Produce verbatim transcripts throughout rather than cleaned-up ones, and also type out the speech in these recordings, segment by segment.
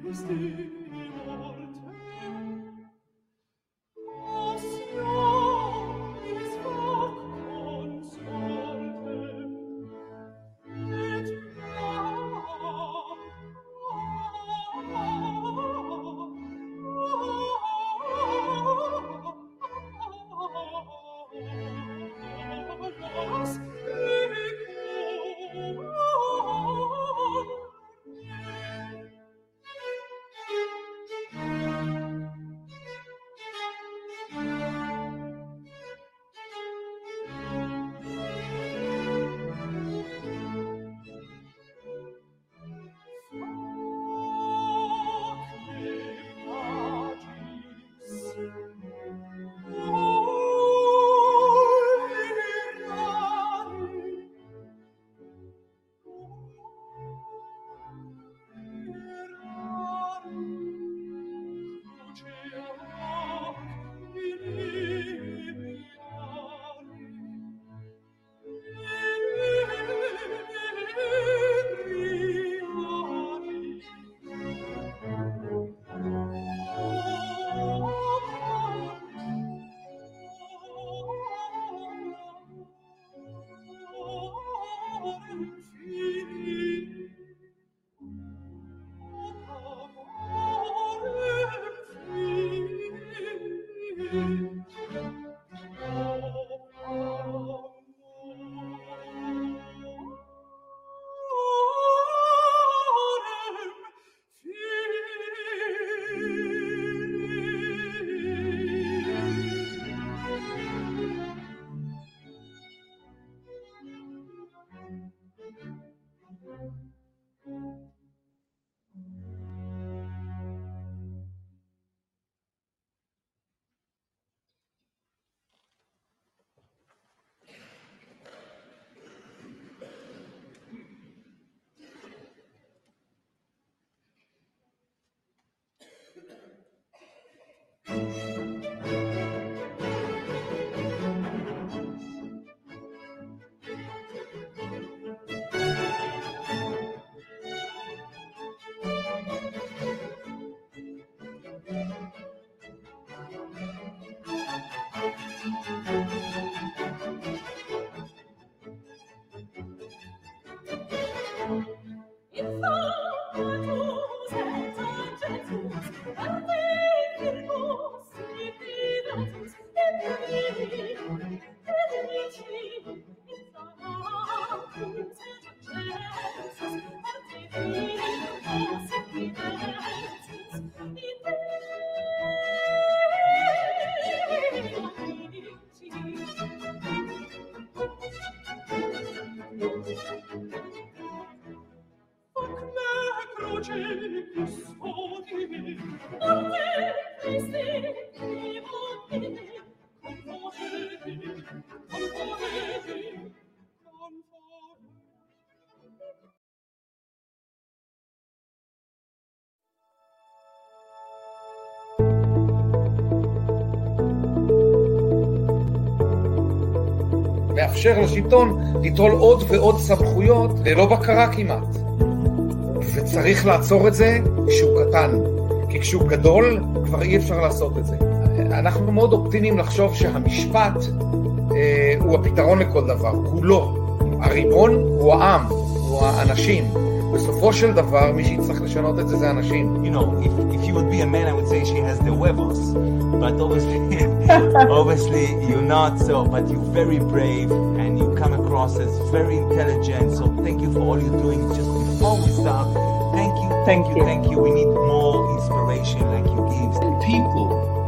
מאפשר לשלטון ליטול עוד ועוד סמכויות ללא בקרה כמעט. וצריך לעצור את זה כשהוא קטן, כי כשהוא גדול כבר אי אפשר לעשות את זה. אנחנו מאוד אופטימיים לחשוב שהמשפט אה, הוא הפתרון לכל דבר, כולו. הריבון הוא העם, הוא האנשים. בסופו של דבר מי שיצטרך לשנות את זה זה אנשים. You know, if, if you would be a man, I would say she has the huevos. But obviously, obviously you're not so, but you're very brave and you come across as very intelligent. So thank you for all you're doing. Just before we start, thank you, thank, thank you, you, thank you. We need more inspiration like you give. People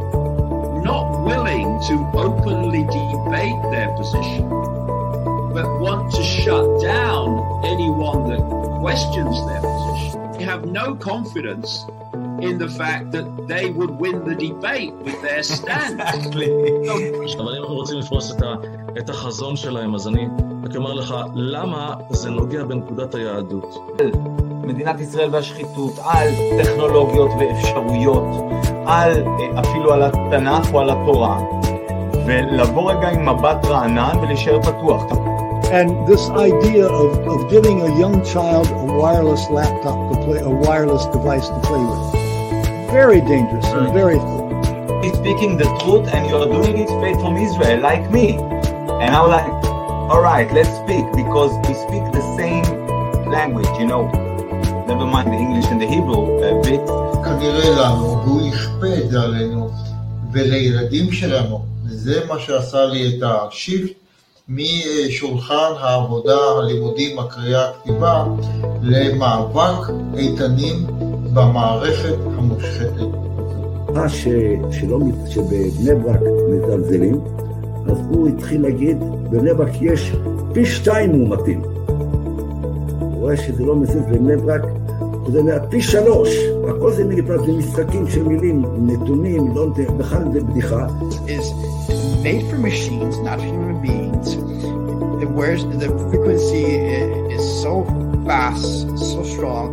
not willing to openly debate their position, but want to shut down anyone that questions their position. They have no confidence in the fact that they would win the debate with their stand. Exactly. אבל אם אנחנו רוצים לפרוס את, ה, את החזון שלהם, אז אני רק אומר לך, למה זה נוגע בנקודת היהדות? מדינת ישראל והשחיתות, על טכנולוגיות ואפשרויות, על אפילו על התנ"ך או על התורה, ולבוא רגע עם מבט רענן ולהישאר פתוח. And this idea of, of giving a young child a wireless laptop to play, a wireless device to play with, very dangerous and very. He's speaking the truth, and you're doing it straight from Israel, like me. And I'm like, all right, let's speak, because we speak the same language, you know. Never mind the English and the Hebrew a bit. כנראה לנו, והוא יכפה את זה עלינו, ולילדים שלנו, וזה מה שעשה לי את השיפט, משולחן העבודה, הלימודים, הקריאה, הכתיבה, למאבק איתנים במערכת המושחתת. ש... שלא, שבבני ברק מזלזלים, אז הוא התחיל להגיד, בבני ברק יש פי שתיים מומתים. הוא רואה שזה לא מזיז בבני ברק, זה פי שלוש. הכל זה נגד זה משחקים של מילים, נתונים, לא, בכלל זה בדיחה. Is made for machines, not human beings. Whereas the frequency is so fast, so strong.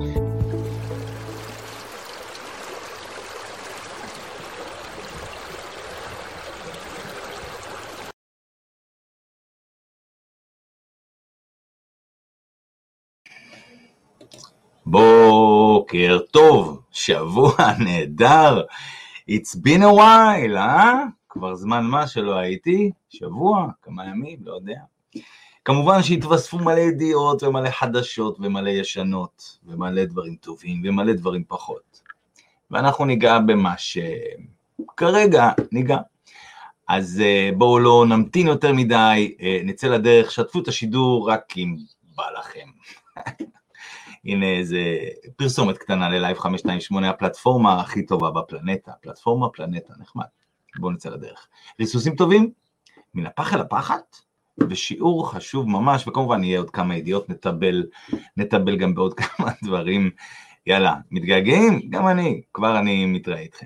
בוקר טוב, שבוע נהדר. It's been a while, אה? כבר זמן מה שלא הייתי, שבוע, כמה ימים, לא יודע. כמובן שהתווספו מלא ידיעות ומלא חדשות ומלא ישנות ומלא דברים טובים ומלא דברים פחות. ואנחנו ניגע במה שכרגע ניגע. אז בואו לא נמתין יותר מדי, נצא לדרך, שתפו את השידור רק אם בא לכם. הנה איזה פרסומת קטנה ללייב חמש שתיים שמונה, הפלטפורמה הכי טובה בפלנטה, פלטפורמה פלנטה, נחמד. בואו נצא לדרך. ריסוסים טובים, מן הפח אל הפחת, ושיעור חשוב ממש, וכמובן יהיה עוד כמה ידיעות, נטבל, נטבל גם בעוד כמה דברים. יאללה, מתגעגעים? גם אני, כבר אני מתראה איתכם.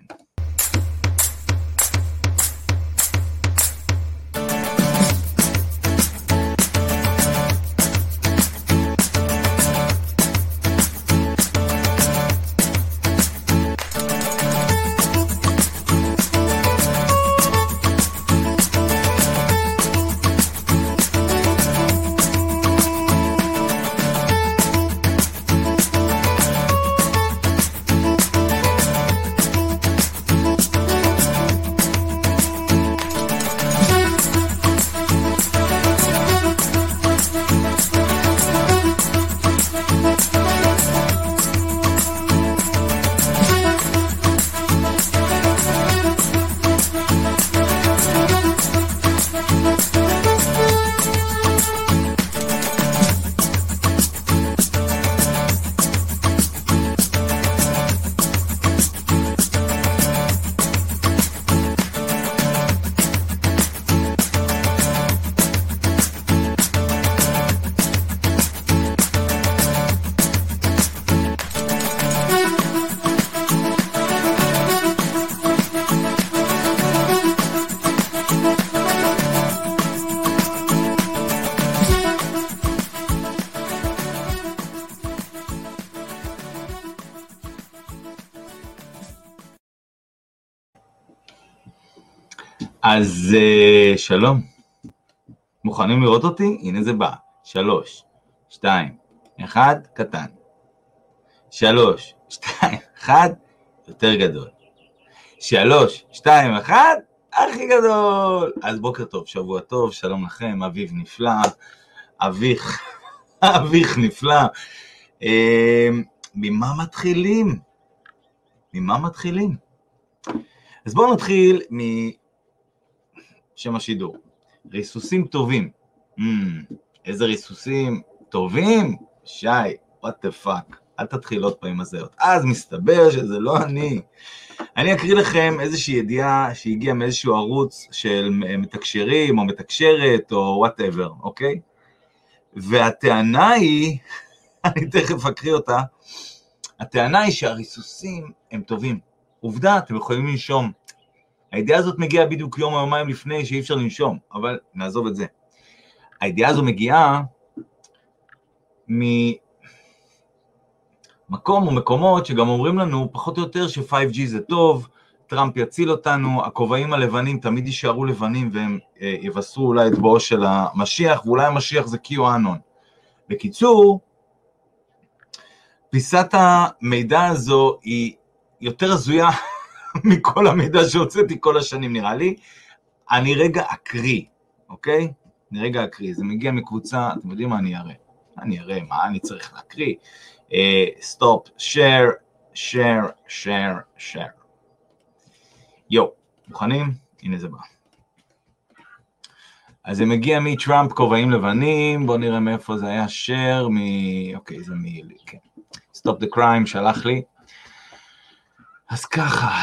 אז uh, שלום, מוכנים לראות אותי? הנה זה בא, שלוש, שתיים, אחד, קטן, שלוש, שתיים, אחד, יותר גדול, שלוש, שתיים, אחד, הכי גדול. אז בוקר טוב, שבוע טוב, שלום לכם, אביב נפלא, אביך, אביך נפלא. uh, ממה מתחילים? ממה מתחילים? אז בואו נתחיל מ... שם השידור, ריסוסים טובים. Mm, איזה ריסוסים טובים? שי, what the fuck, אל תתחיל עוד פעמים הזהות. אז מסתבר שזה לא אני. אני אקריא לכם איזושהי ידיעה שהגיעה מאיזשהו ערוץ של מתקשרים או מתקשרת או whatever, אוקיי? והטענה היא, אני תכף אקריא אותה, הטענה היא שהריסוסים הם טובים. עובדה, אתם יכולים לנשום. הידיעה הזאת מגיעה בדיוק יום או יומיים לפני שאי אפשר לנשום, אבל נעזוב את זה. הידיעה הזו מגיעה ממקום או מקומות שגם אומרים לנו פחות או יותר ש-פייב ג'י זה טוב, טראמפ יציל אותנו, הכובעים הלבנים תמיד יישארו לבנים, והם אה, יבשרו אולי את בואו של המשיח, ואולי המשיח זה קיואנון. בקיצור, פיסת המידע הזו היא יותר הזויה מכל המידע שהוצאתי כל השנים, נראה לי. אני רגע אקריא, אוקיי? אני רגע אקריא, זה מגיע מקבוצה, אתם יודעים מה אני אראה? אני אראה מה אני צריך להקריא. סטופ, share, share, share, share. יו, מוכנים? הנה זה בא. אז זה מגיע מטראמפ כובעים לבנים, בואו נראה מאיפה זה היה share, מ... אוקיי, זה מ... כן. Stop the crime, שלח לי. אז ככה.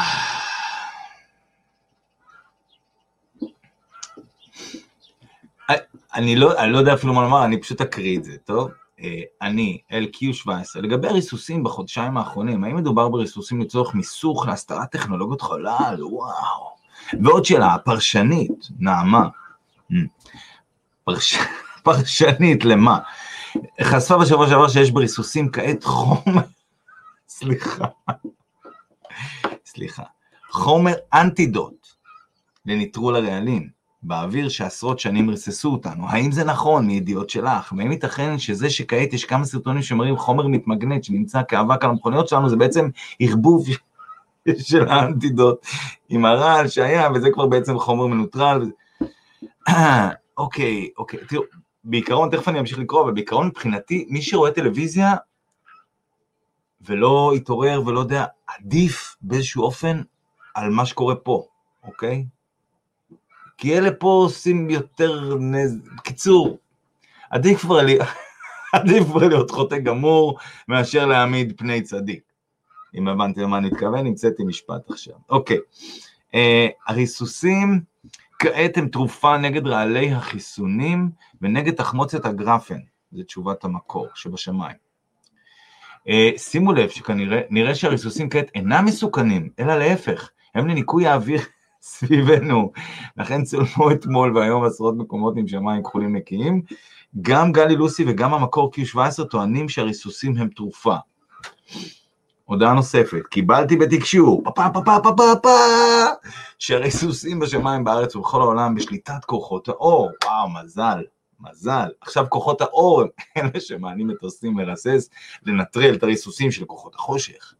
אני לא, אני לא יודע אפילו מה לומר, אני פשוט אקריא את זה, טוב? אני, אל קיו שבע עשרה, לגבי הריסוסים בחודשיים האחרונים, האם מדובר בריסוסים לצורך מיסוך להסתרת טכנולוגיות חלל? וואו. ועוד שאלה, פרשנית, נעמה. פרש... פרשנית למה? חשפה בשבוע שעבר שיש בריסוסים כעת חומר, סליחה, סליחה, חומר אנטידוט לניטרול הרעלים. באוויר שעשרות שנים רססו אותנו. האם זה נכון מידיעות שלך? והאם ייתכן שזה שכעת יש כמה סרטונים שמראים חומר מתמגנט שנמצא כאבק על המכוניות שלנו, זה בעצם ערבוב של האנטידוט עם הרעל שהיה, וזה כבר בעצם חומר מנוטרל. אוקיי, אוקיי, תראו, בעיקרון, תכף אני אמשיך לקרוא, אבל בעיקרון מבחינתי, מי שרואה טלוויזיה ולא יתעורר ולא יודע, עדיף באיזשהו אופן על מה שקורה פה, אוקיי? כי אלה פה עושים יותר נז... קיצור, עדיף כבר לי... עדיף כבר להיות חוטא גמור, מאשר להעמיד פני צדיק. אם הבנתי למה אני מתכוון, נמצאתי משפט עכשיו. אוקיי. Uh, הריסוסים, כעת הם תרופה נגד רעלי החיסונים, ונגד תחמוצת הגרפן. זו תשובת המקור שבשמיים. Uh, שימו לב שכנראה, נראה שהריסוסים כעת אינם מסוכנים, אלא להפך, הם לניקוי האוויר סביבנו, לכן צולמו אתמול והיום עשרות מקומות עם שמיים כחולים נקיים, גם גלי לוסי וגם המקור קיו שבע עשרה טוענים שהריסוסים הם תרופה. הודעה נוספת, קיבלתי בתקשור, פפה פפה פפה פפה, שהריסוסים בשמיים בארץ ובכל העולם בשליטת כוחות האור, וואו מזל, מזל, עכשיו כוחות האור הם אלה שמענים מטוסים לרסס, לנטרל את הריסוסים של כוחות החושך.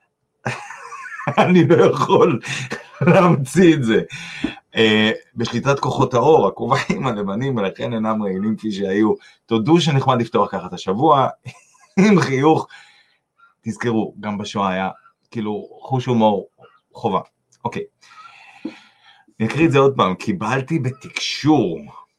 אני לא יכול להמציא את זה. בשליטת כוחות האור, הכובעים הלבנים, ולכן אינם רעילים כפי שהיו. תודו שנחמד לפתוח ככה את השבוע, עם חיוך. תזכרו, גם בשואה היה, כאילו, חוש הומור חובה. אוקיי. נקריא את זה עוד פעם. קיבלתי בתקשור.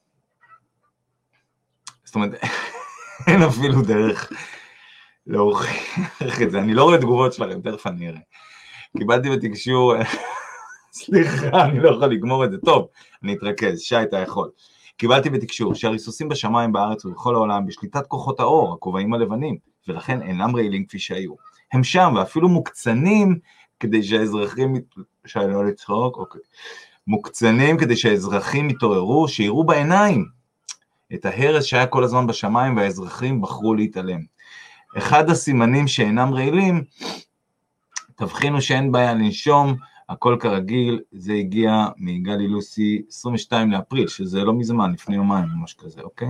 זאת אומרת, אין אפילו דרך להוכיח את זה. אני לא רואה תגובות שלכם, תכף אני אראה. קיבלתי בתקשור, סליחה, אני לא יכול לגמור את זה, טוב, אני אתרכז, שי, אתה יכול. קיבלתי בתקשור שהריסוסים בשמיים בארץ ובכל העולם בשליטת כוחות האור, הכובעים הלבנים, ולכן אינם רעילים כפי שהיו. הם שם, ואפילו מוקצנים כדי שהאזרחים, שי, לא לצחוק, אוקיי. מוקצנים כדי שהאזרחים יתעוררו, שיראו בעיניים את ההרס שהיה כל הזמן בשמיים, והאזרחים בחרו להתעלם. אחד הסימנים שאינם רעילים, תבחינו שאין בעיה לנשום, הכל כרגיל, זה הגיע מגלי לוסי עשרים ושניים לאפריל, שזה לא מזמן, לפני יומיים, ממש כזה, אוקיי?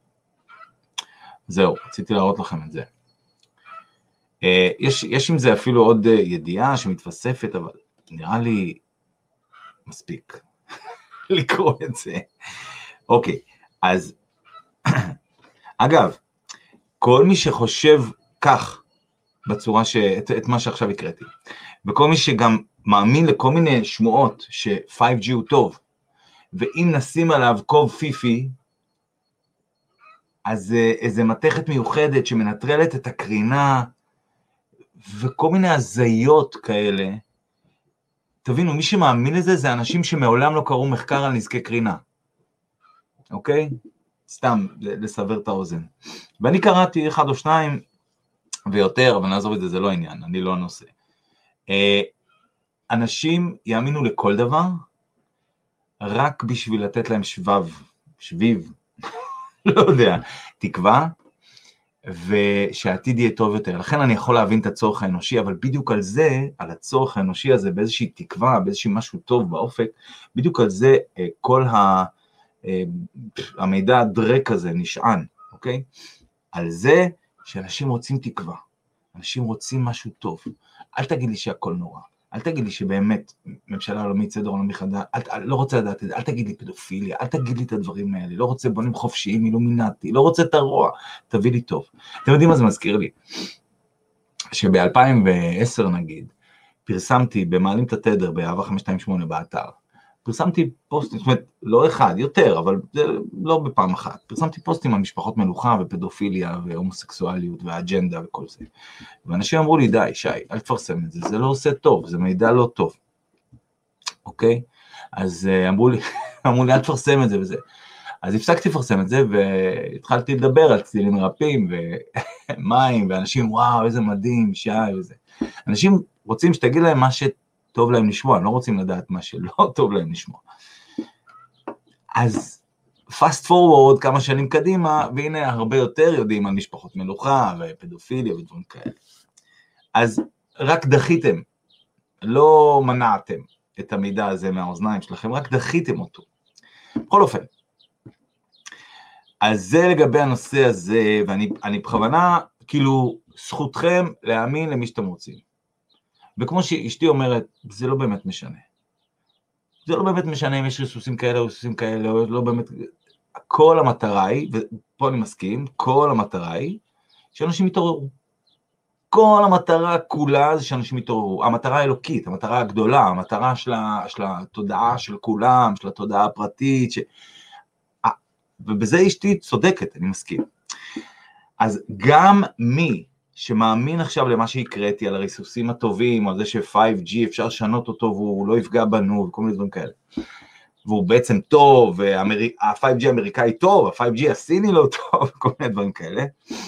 זהו, רציתי להראות לכם את זה. יש, יש עם זה אפילו עוד ידיעה שמתווספת, אבל נראה לי מספיק לקרוא את זה. אוקיי, אז, אגב, כל מי שחושב כך, בצורה ש... את, את מה שעכשיו הקראתי. וכל מי שגם מאמין לכל מיני שמועות ש-פייב ג'י הוא טוב, ואם נשים עליו קוב פיפי, אז איזו מתכת מיוחדת שמנטרלת את הקרינה, וכל מיני הזיות כאלה, תבינו, מי שמאמין לזה, זה אנשים שמעולם לא קראו מחקר על נזקי קרינה. אוקיי? סתם, לסבר את האוזן. ואני קראתי אחד או שניים, ויותר, אבל נעזוב את זה, זה לא עניין, אני לא הנושא. אנשים יאמינו לכל דבר, רק בשביל לתת להם שבב, שביב, לא יודע, תקווה, ושהעתיד יהיה טוב יותר. לכן אני יכול להבין את הצורך האנושי, אבל בדיוק על זה, על הצורך האנושי הזה, באיזושהי תקווה, באיזשהו משהו טוב באופק, בדיוק על זה כל ה, המידע הדרק הזה נשען, אוקיי? על זה שאנשים רוצים תקווה, אנשים רוצים משהו טוב. אל תגיד לי שהכל נורא, אל תגיד לי שבאמת ממשלה עולמית, סדר עולמי חדש, אל, לא רוצה לדעת את זה, אל תגיד לי פדופיליה, אל תגיד לי את הדברים האלה, לא רוצה בונים חופשיים, אילומינטי, לא רוצה את הרוע, תביא לי טוב. אתם יודעים מה זה מזכיר לי? שב-אלפיים ועשר נגיד, פרסמתי במעלים את התדר באהבה חמש שתיים שמונה באתר, פרסמתי פוסטים, זאת אומרת, לא אחד, יותר, אבל זה לא בפעם אחת, פרסמתי פוסטים על משפחות מלוכה ופדופיליה והומוסקסואליות והאג'נדה וכל זה. ואנשים אמרו לי, די, שי, אל תפרסם את זה, זה לא עושה טוב, זה מידע לא טוב. אוקיי? אז אמרו לי, אמרו לי, אל תפרסם את זה וזה. אז הפסקתי לפרסם את זה, והתחלתי לדבר על צלילים מרפאים ומים, ואנשים, וואו, איזה מדהים, שי וזה. אנשים רוצים שתגיד להם מה ש... טוב להם לשמוע, הם לא רוצים לדעת מה שלא טוב להם לשמוע. אז fast forward כמה שנים קדימה, והנה הרבה יותר יודעים על משפחות מלוכה ופדופיליה ודברים כאלה. אז רק דחיתם, לא מנעתם את המידע הזה מהאוזניים שלכם, רק דחיתם אותו. בכל אופן, אז זה לגבי הנושא הזה, ואני אני בכוונה, כאילו, זכותכם להאמין למי שאתם רוצים. וכמו שאשתי אומרת, זה לא באמת משנה. זה לא באמת משנה אם יש ריסוסים כאלה או ריסוסים כאלה, או לא באמת... כל המטרה היא, ופה אני מסכים, כל המטרה היא, שאנשים יתעוררו. כל המטרה כולה זה שאנשים יתעוררו. המטרה האלוקית, המטרה הגדולה, המטרה של, של התודעה של כולם, של התודעה הפרטית, ש... ובזה אשתי צודקת, אני מסכים. אז גם מי, שמאמין עכשיו למה שהקראתי על הריסוסים הטובים, על זה ש-פייב ג'י אפשר לשנות אותו והוא לא יפגע בנו וכל מיני דברים כאלה. והוא בעצם טוב, ה-פייב ג'י האמריקאי טוב, ה-פייב ג'י הסיני לא טוב, כל מיני דברים כאלה.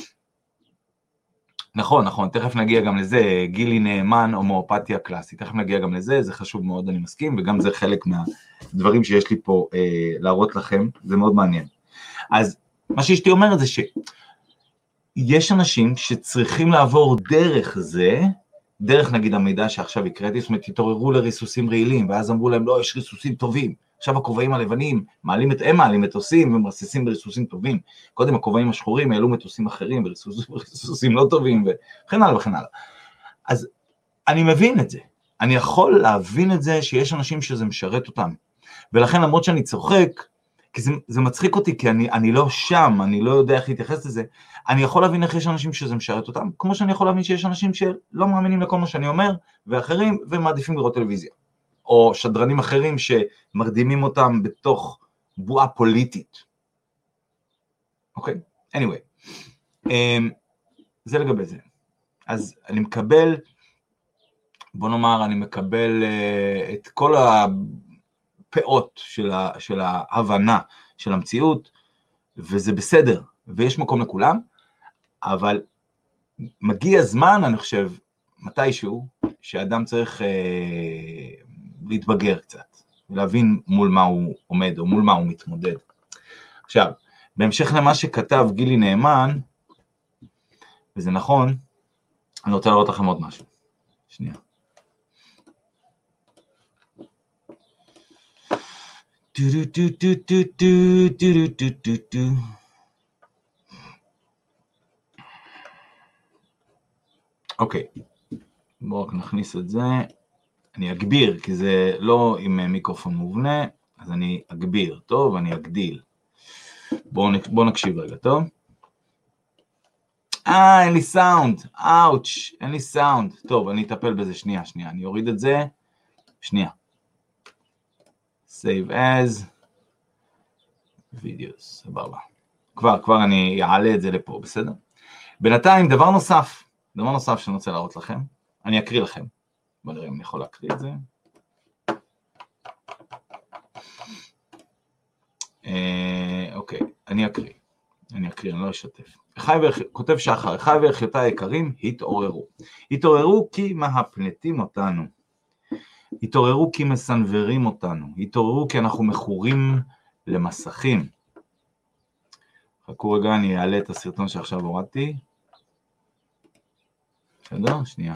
נכון, נכון, תכף נגיע גם לזה, גילי נאמן, הומואפתיה קלאסית, תכף נגיע גם לזה, זה חשוב מאוד, אני מסכים, וגם זה חלק מהדברים שיש לי פה אה, להראות לכם, זה מאוד מעניין. אז מה שאשתי אומרת זה ש... יש אנשים שצריכים לעבור דרך זה, דרך נגיד המידע שעכשיו הקראתי, זאת אומרת, התעוררו לריסוסים רעילים, ואז אמרו להם, לא, יש ריסוסים טובים, עכשיו הכובעים הלבנים, מעלים את, הם מעלים מטוסים ומרסיסים בריסוסים טובים, קודם הכובעים השחורים העלו מטוסים אחרים, וריסוסים לא טובים, וכן הלאה וכן הלאה. אז אני מבין את זה, אני יכול להבין את זה שיש אנשים שזה משרת אותם, ולכן למרות שאני צוחק, כי זה, זה מצחיק אותי, כי אני, אני לא שם, אני לא יודע איך להתייחס לזה, אני יכול להבין איך יש אנשים שזה משרת אותם, כמו שאני יכול להבין שיש אנשים שלא מאמינים לכל מה שאני אומר, ואחרים, ומעדיפים לראות טלוויזיה, או שדרנים אחרים שמרדימים אותם בתוך בועה פוליטית. אוקיי? anyway, זה לגבי זה. אז אני מקבל, בוא נאמר, אני מקבל את כל ה... פאות של, ה, של ההבנה של המציאות, וזה בסדר, ויש מקום לכולם, אבל מגיע זמן, אני חושב, מתישהו, שאדם צריך אה, להתבגר קצת, ולהבין מול מה הוא עומד, או מול מה הוא מתמודד. עכשיו, בהמשך למה שכתב גילי נאמן, וזה נכון, אני רוצה לראות לכם עוד משהו. שנייה. אוקיי, בואו רק נכניס את זה, אני אגביר, כי זה לא עם מיקרופון מובנה, אז אני אגביר, טוב, אני אגדיל. בואו נקשיב רגע, טוב? אה, אין לי סאונד, אאוץ', אין לי סאונד. טוב, אני אטפל בזה, שנייה, שנייה, אני אוריד את זה, שנייה. save as, videos, סבבה. כבר, כבר אני אעלה את זה לפה, בסדר? בינתיים, דבר נוסף, דבר נוסף שאני רוצה להראות לכם, אני אקריא לכם. בואו נראה אם אני יכול להקריא את זה. אה, אוקיי, אני אקריא. אני אקריא, אני לא אשתף. כותב שחר, אחי ואחיותיי היקרים, התעוררו. התעוררו כי מהפנטים אותנו. התעוררו כי מסנברים אותנו. התעוררו כי אנחנו מכורים למסכים. חכו רגע, אני אעלה את הסרטון שעכשיו הורדתי. בסדר? שנייה.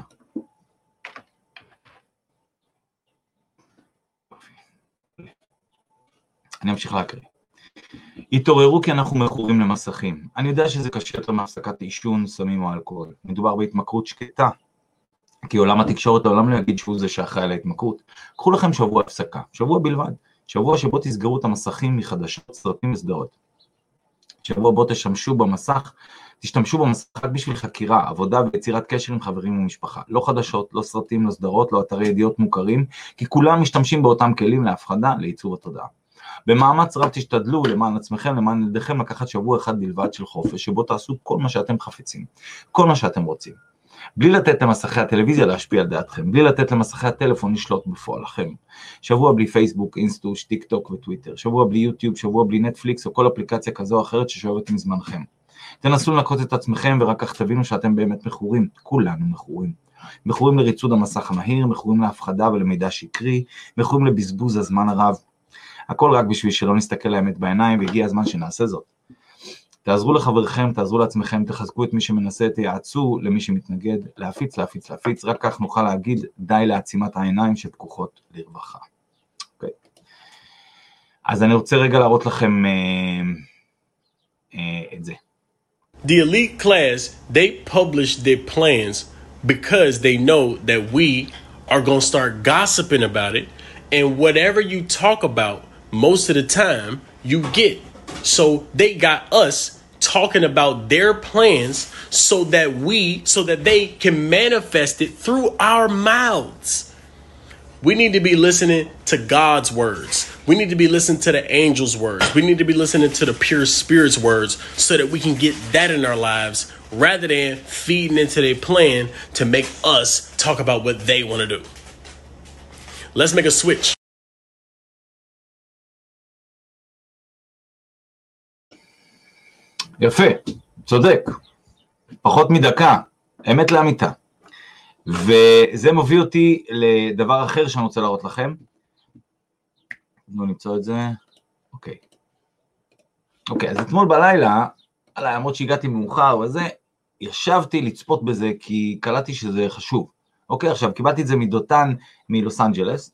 אני אמשיך להקריא. התעוררו כי אנחנו מכורים למסכים. אני יודע שזה קשה יותר מהפסקת עישון, סמים או אלכוהול. מדובר בהתמכרות שקטה, כי עולם התקשורת, העולם לא יגיד שהוא זה שאחראי על ההתמכרות. קחו לכם שבוע הפסקה, שבוע בלבד. שבוע שבו תסגרו את המסכים מחדשות, סרטים וסדרות. שבוע בו תשמשו במסך, תשתמשו במסך רק בשביל חקירה, עבודה ויצירת קשר עם חברים ומשפחה. לא חדשות, לא סרטים, לא סדרות, לא אתרי ידיעות מוכרים, כי כולם משתמשים באותם כלים להפחדה, לעיצוב התודעה. במאמץ רב תשתדלו למען עצמכם, למען ילדיכם, לקחת שבוע אחד בלבד של חופש, שבו תעשו כל מה שאתם חפצים, כל מה שאתם רוצים. בלי לתת למסכי הטלוויזיה להשפיע על דעתכם, בלי לתת למסכי הטלפון לשלוט בפועלכם. שבוע בלי פייסבוק, אינסטוש, טיק טוק וטוויטר, שבוע בלי יוטיוב, שבוע בלי נטפליקס או כל אפליקציה כזו או אחרת ששואבת מזמנכם. תנסו לנקות את עצמכם ורק כך תבינו שאתם באמת מכורים, כולנו מכורים. מכורים לריצוד המסך המהיר, מכורים להפחדה ולמידע שקרי, מכורים לבזבוז הזמן הרב. הכל רק בשביל שלא נסתכל לאמת בעיניים, והגיע הזמן שנעשה זאת. תעזרו לחברכם, תעזרו לעצמכם, תחזקו את מי שמנסה, תייעצו למי שמתנגד, להפיץ, להפיץ, להפיץ, רק כך נוכל להגיד די לעצימת העיניים שפקוחות לרווחה. אוקיי. אז אני רוצה רגע להראות לכם אה, אה, את זה. The elite class, they publish their plans because they know that we are going to start gossiping about it, and whatever you talk about, most of the time, you get. So they got us talking about their plans so that we, so that they can manifest it through our mouths. We need to be listening to God's words. We need to be listening to the angels' words. We need to be listening to the pure spirit's words so that we can get that in our lives rather than feeding into their plan to make us talk about what they want to do. Let's make a switch. יפה, צודק, פחות מדקה, אמת לאמיתה. וזה מביא אותי לדבר אחר שאני רוצה להראות לכם. בואו נמצוא את זה. אוקיי. אוקיי, אז אתמול בלילה, על הימות שהגעתי מאוחר וזה, ישבתי לצפות בזה כי קלטתי שזה חשוב. אוקיי, עכשיו קיבלתי את זה מדותן מלוס אנג'לס,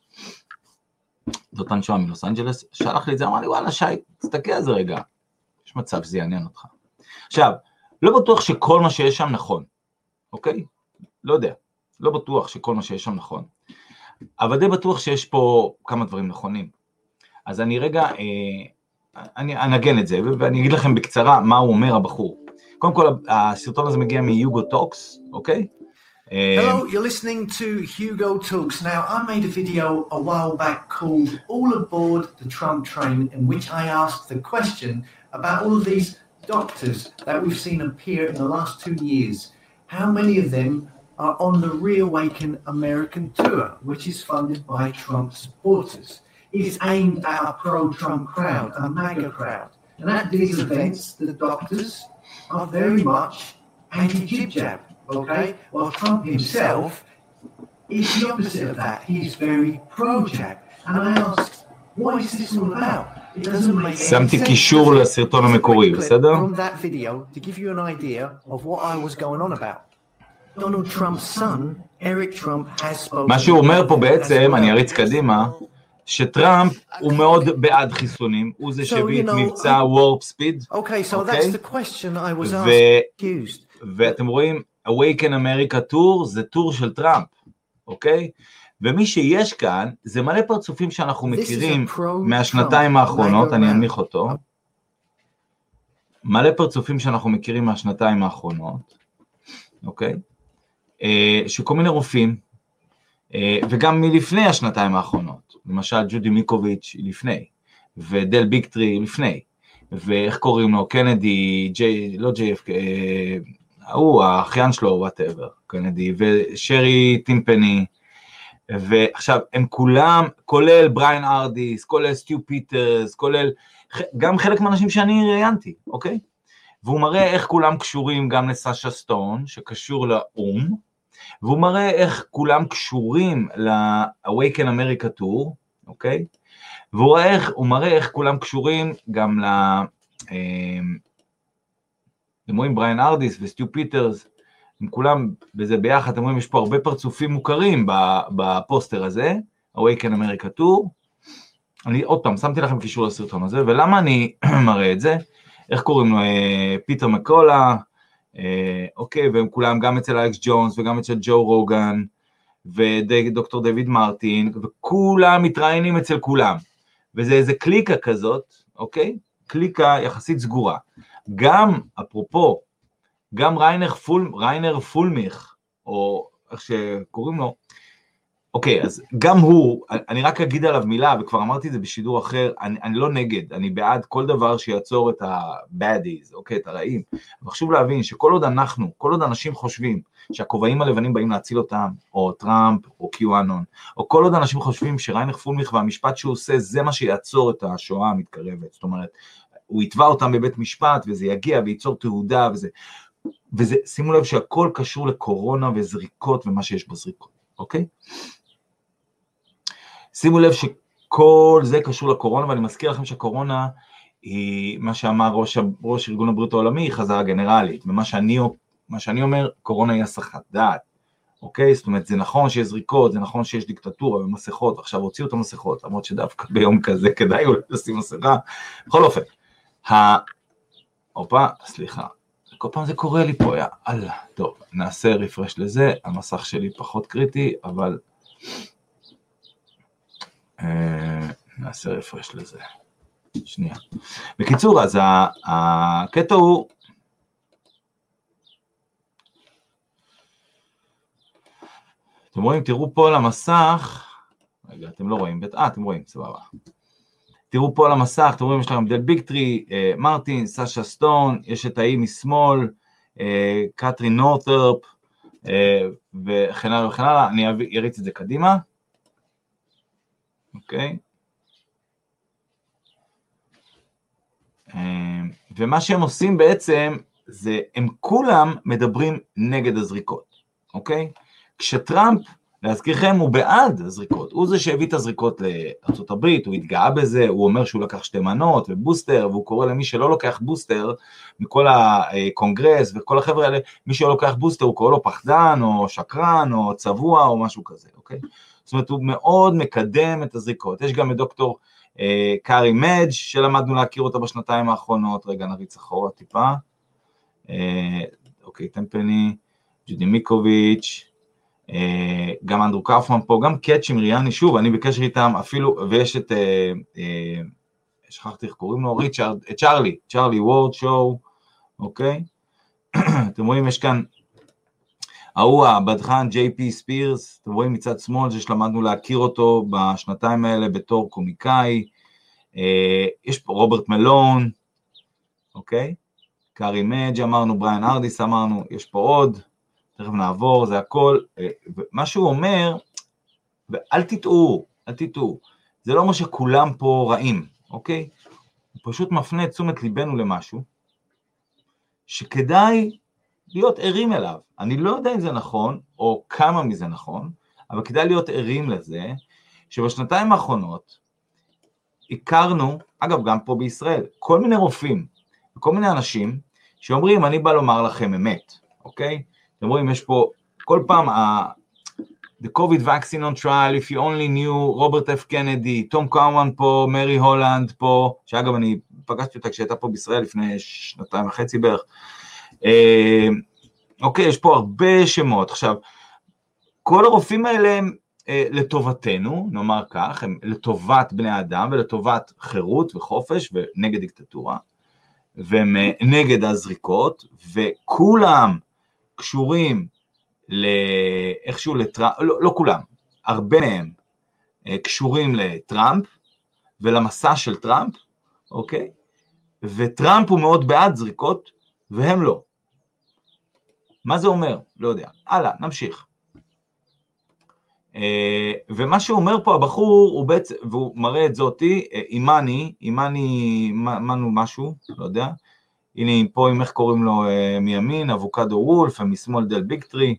דותן שואה מלוס אנג'לס, שלח לי את זה, אמר לי, וואלה שי, תסתכל על זה רגע. יש מצב שזה יעניין אותך. עכשיו, לא בטוח שכל מה שיש שם נכון, אוקיי? לא יודע, לא בטוח שכל מה שיש שם נכון, אבל די בטוח שיש פה כמה דברים נכונים. אז אני רגע, אה, אני אנגן את זה, ואני אגיד לכם בקצרה מה הוא אומר הבחור. קודם כל, הסרטון הזה מגיע מיוגו טוקס, אוקיי? Hello, you're listening to Hugo Talks. Now, I made a video a while back called All Aboard the Trump Train, in which I asked the question about all of these doctors that we've seen appear in the last two years. How many of them are on the Reawaken American tour, which is funded by Trump supporters? It is aimed at a pro-Trump crowd, a MAGA crowd. And at these events, the doctors are very much anti-jib-jab. Okay, well, Trump himself is the opposite of that. He's very pro-jab. And I asked, what is this all about? It doesn't make any שמתי sense. קישור לסרטון המקורי, בסדר? From that video to give you an idea of what I was going on about. Donald Trump's son, Eric Trump, has spoken. מה שהוא אומר פה בעצם, אני אריץ קדימה, שטראמפ הוא מאוד בעד חיסונים, הוא זה שהביא את מבצע וורפ ספיד. Okay, so that's the question I was asked. ואתם רואים, Awaken America Tour זה טור של טראמפ, אוקיי? ומי שיש כאן, זה מלא פרצופים שאנחנו מכירים מהשנתיים האחרונות, אני אנמיך אותו, מלא פרצופים שאנחנו מכירים מהשנתיים האחרונות, אוקיי? שכל מיני רופאים, וגם מלפני השנתיים האחרונות, למשל ג'ודי מיקוביץ' לפני, ודל ביקטרי לפני, ואיך קוראים לו, קנדי, ג'יי, לא ג'יי אף, הוא, האחיין שלו, whatever, קנדי, ושרי טימפני, ועכשיו, הם כולם, כולל בריין ארדיס, כולל סטיו פיטרס, כולל, גם חלק מהאנשים שאני ראיינתי, אוקיי? והוא מראה איך כולם קשורים גם לסאשה סטון, שקשור לאום, והוא מראה איך כולם קשורים ל-Awaken America Tour, אוקיי? והוא איך, הוא מראה איך כולם קשורים גם ל... אתם רואים בריין ארדיס וסטיו פיטרס, הם כולם בזה ביחד, אתם רואים, יש פה הרבה פרצופים מוכרים בפוסטר הזה, Awaken America Tour, אני עוד פעם, שמתי לכם קישור לסרטון הזה, ולמה אני מראה את זה? איך קוראים לו? פיטר מקולה, אוקיי, והם כולם גם אצל אלכס ג'ונס, וגם אצל ג'ו רוגן, ודוקטור דויד מרטין, וכולם מתראיינים אצל כולם, וזה איזה קליקה כזאת, אוקיי? קליקה יחסית סגורה. גם, אפרופו, גם ריינר, פול, ריינר פולמיך, או איך שקוראים לו, אוקיי, אז גם הוא, אני רק אגיד עליו מילה, וכבר אמרתי את זה בשידור אחר, אני, אני לא נגד, אני בעד כל דבר שיעצור את ה-baddies, אוקיי, את הרעים, אבל חשוב להבין שכל עוד אנחנו, כל עוד אנשים חושבים שהכובעים הלבנים באים להציל אותם, או טראמפ, או קיואנון, או כל עוד אנשים חושבים שריינר פולמיך והמשפט שהוא עושה, זה מה שיעצור את השואה המתקרבת, זאת אומרת, הוא יתבע אותם בבית משפט, וזה יגיע וייצור תהודה, וזה, וזה, שימו לב שהכל קשור לקורונה וזריקות, ומה שיש בזריקות, אוקיי? שימו לב שכל זה קשור לקורונה, ואני מזכיר לכם שהקורונה היא, מה שאמר ראש, ראש ארגון הבריאות העולמי, היא חזרה גנרלית, ומה שאני, מה שאני אומר, קורונה היא הסחת דעת, אוקיי? זאת אומרת, זה נכון שיש זריקות, זה נכון שיש דיקטטורה ומסכות, ועכשיו הוציאו את המסכות, למרות שדווקא ביום כזה כדאי אולי לשים מסכה, בכל אופן, ה... אופה, סליחה, כל פעם זה קורה לי פה, יאללה, טוב, נעשה רפרש לזה, המסך שלי פחות קריטי, אבל... נעשה רפרש לזה, שנייה. בקיצור, אז הקטע הוא, אתם רואים, תראו פה על המסך, רגע, אתם לא רואים, אה, אתם רואים, סבבה. תראו פה על המסך, אתם רואים, יש לכם דל ביגטרי, מרטין, סאשה סטון, יש את האי משמאל, קטרין נורת'רפ, וכן הלאה וכן הלאה, אני אריץ את זה קדימה. אוקיי? ומה שהם עושים בעצם, זה הם כולם מדברים נגד הזריקות, אוקיי? כשטראמפ, להזכירכם, הוא בעד הזריקות, הוא זה שהביא את הזריקות לארצות הברית, הוא התגאה בזה, הוא אומר שהוא לקח שתי מנות ובוסטר, והוא קורא למי שלא לוקח בוסטר, מכל הקונגרס וכל החבר'ה האלה, מי שלא לוקח בוסטר, הוא קורא לו פחדן, או שקרן, או צבוע, או משהו כזה, אוקיי? זאת אומרת, הוא מאוד מקדם את הזריקות. יש גם את דוקטור אה, קארי מדג' שלמדנו להכיר אותה בשנתיים האחרונות, רגע נריץ אחורה טיפה, אה, אוקיי, טמפני, ג'ודי מיקוביץ', אה, גם אנדרו קאופמן פה, גם קט שמריאני, שוב, אני בקשר איתם אפילו, ויש את, אה, אה, שכחתי איך קוראים לו, ריצ'רד, אה, צ'רלי, צ'רלי וורד שואו, אוקיי? אתם רואים, יש כאן, ההוא הבדחן ג'יי פי ספירס, אתם רואים מצד שמאל ששלמדנו להכיר אותו בשנתיים האלה בתור קומיקאי, אה, יש פה רוברט מלון, אוקיי? קארי מדג' אמרנו, בריין ארדיס אמרנו, יש פה עוד, תכף נעבור, זה הכל, אה, מה שהוא אומר, ואל תטעו, אל תטעו, זה לא אומר שכולם פה רעים, אוקיי? הוא פשוט מפנה את תשומת ליבנו למשהו, שכדאי, להיות ערים אליו. אני לא יודע אם זה נכון, או כמה מזה נכון, אבל כדאי להיות ערים לזה, שבשנתיים האחרונות, הכרנו, אגב גם פה בישראל, כל מיני רופאים, וכל מיני אנשים, שאומרים, אני בא לומר לכם אמת, אוקיי? אתם רואים, יש פה, כל פעם, the COVID vaccine on trial, if you only knew, רוברט אף קנדי, תום קאומן פה, מרי הולנד פה, שאגב אני פגשתי אותה כשהייתה פה בישראל, לפני שנתיים וחצי בערך, אוקיי, יש פה הרבה שמות. עכשיו, כל הרופאים האלה הם לטובתנו, נאמר כך, הם לטובת בני האדם ולטובת חירות וחופש ונגד דיקטטורה, והם נגד הזריקות, וכולם קשורים לאיכשהו לטראמפ, לא, לא כולם, הרבה מהם קשורים לטראמפ ולמסע של טראמפ, אוקיי? וטראמפ הוא מאוד בעד זריקות, והם לא. מה זה אומר? לא יודע. הלאה, נמשיך. ומה שאומר פה הבחור, הוא בעצם, והוא מראה את זאתי, אימני, אימני, מנו משהו, לא יודע. הנה פה עם איך קוראים לו מימין, אבוקדו וולף, ומשמאל דל ביגטרי.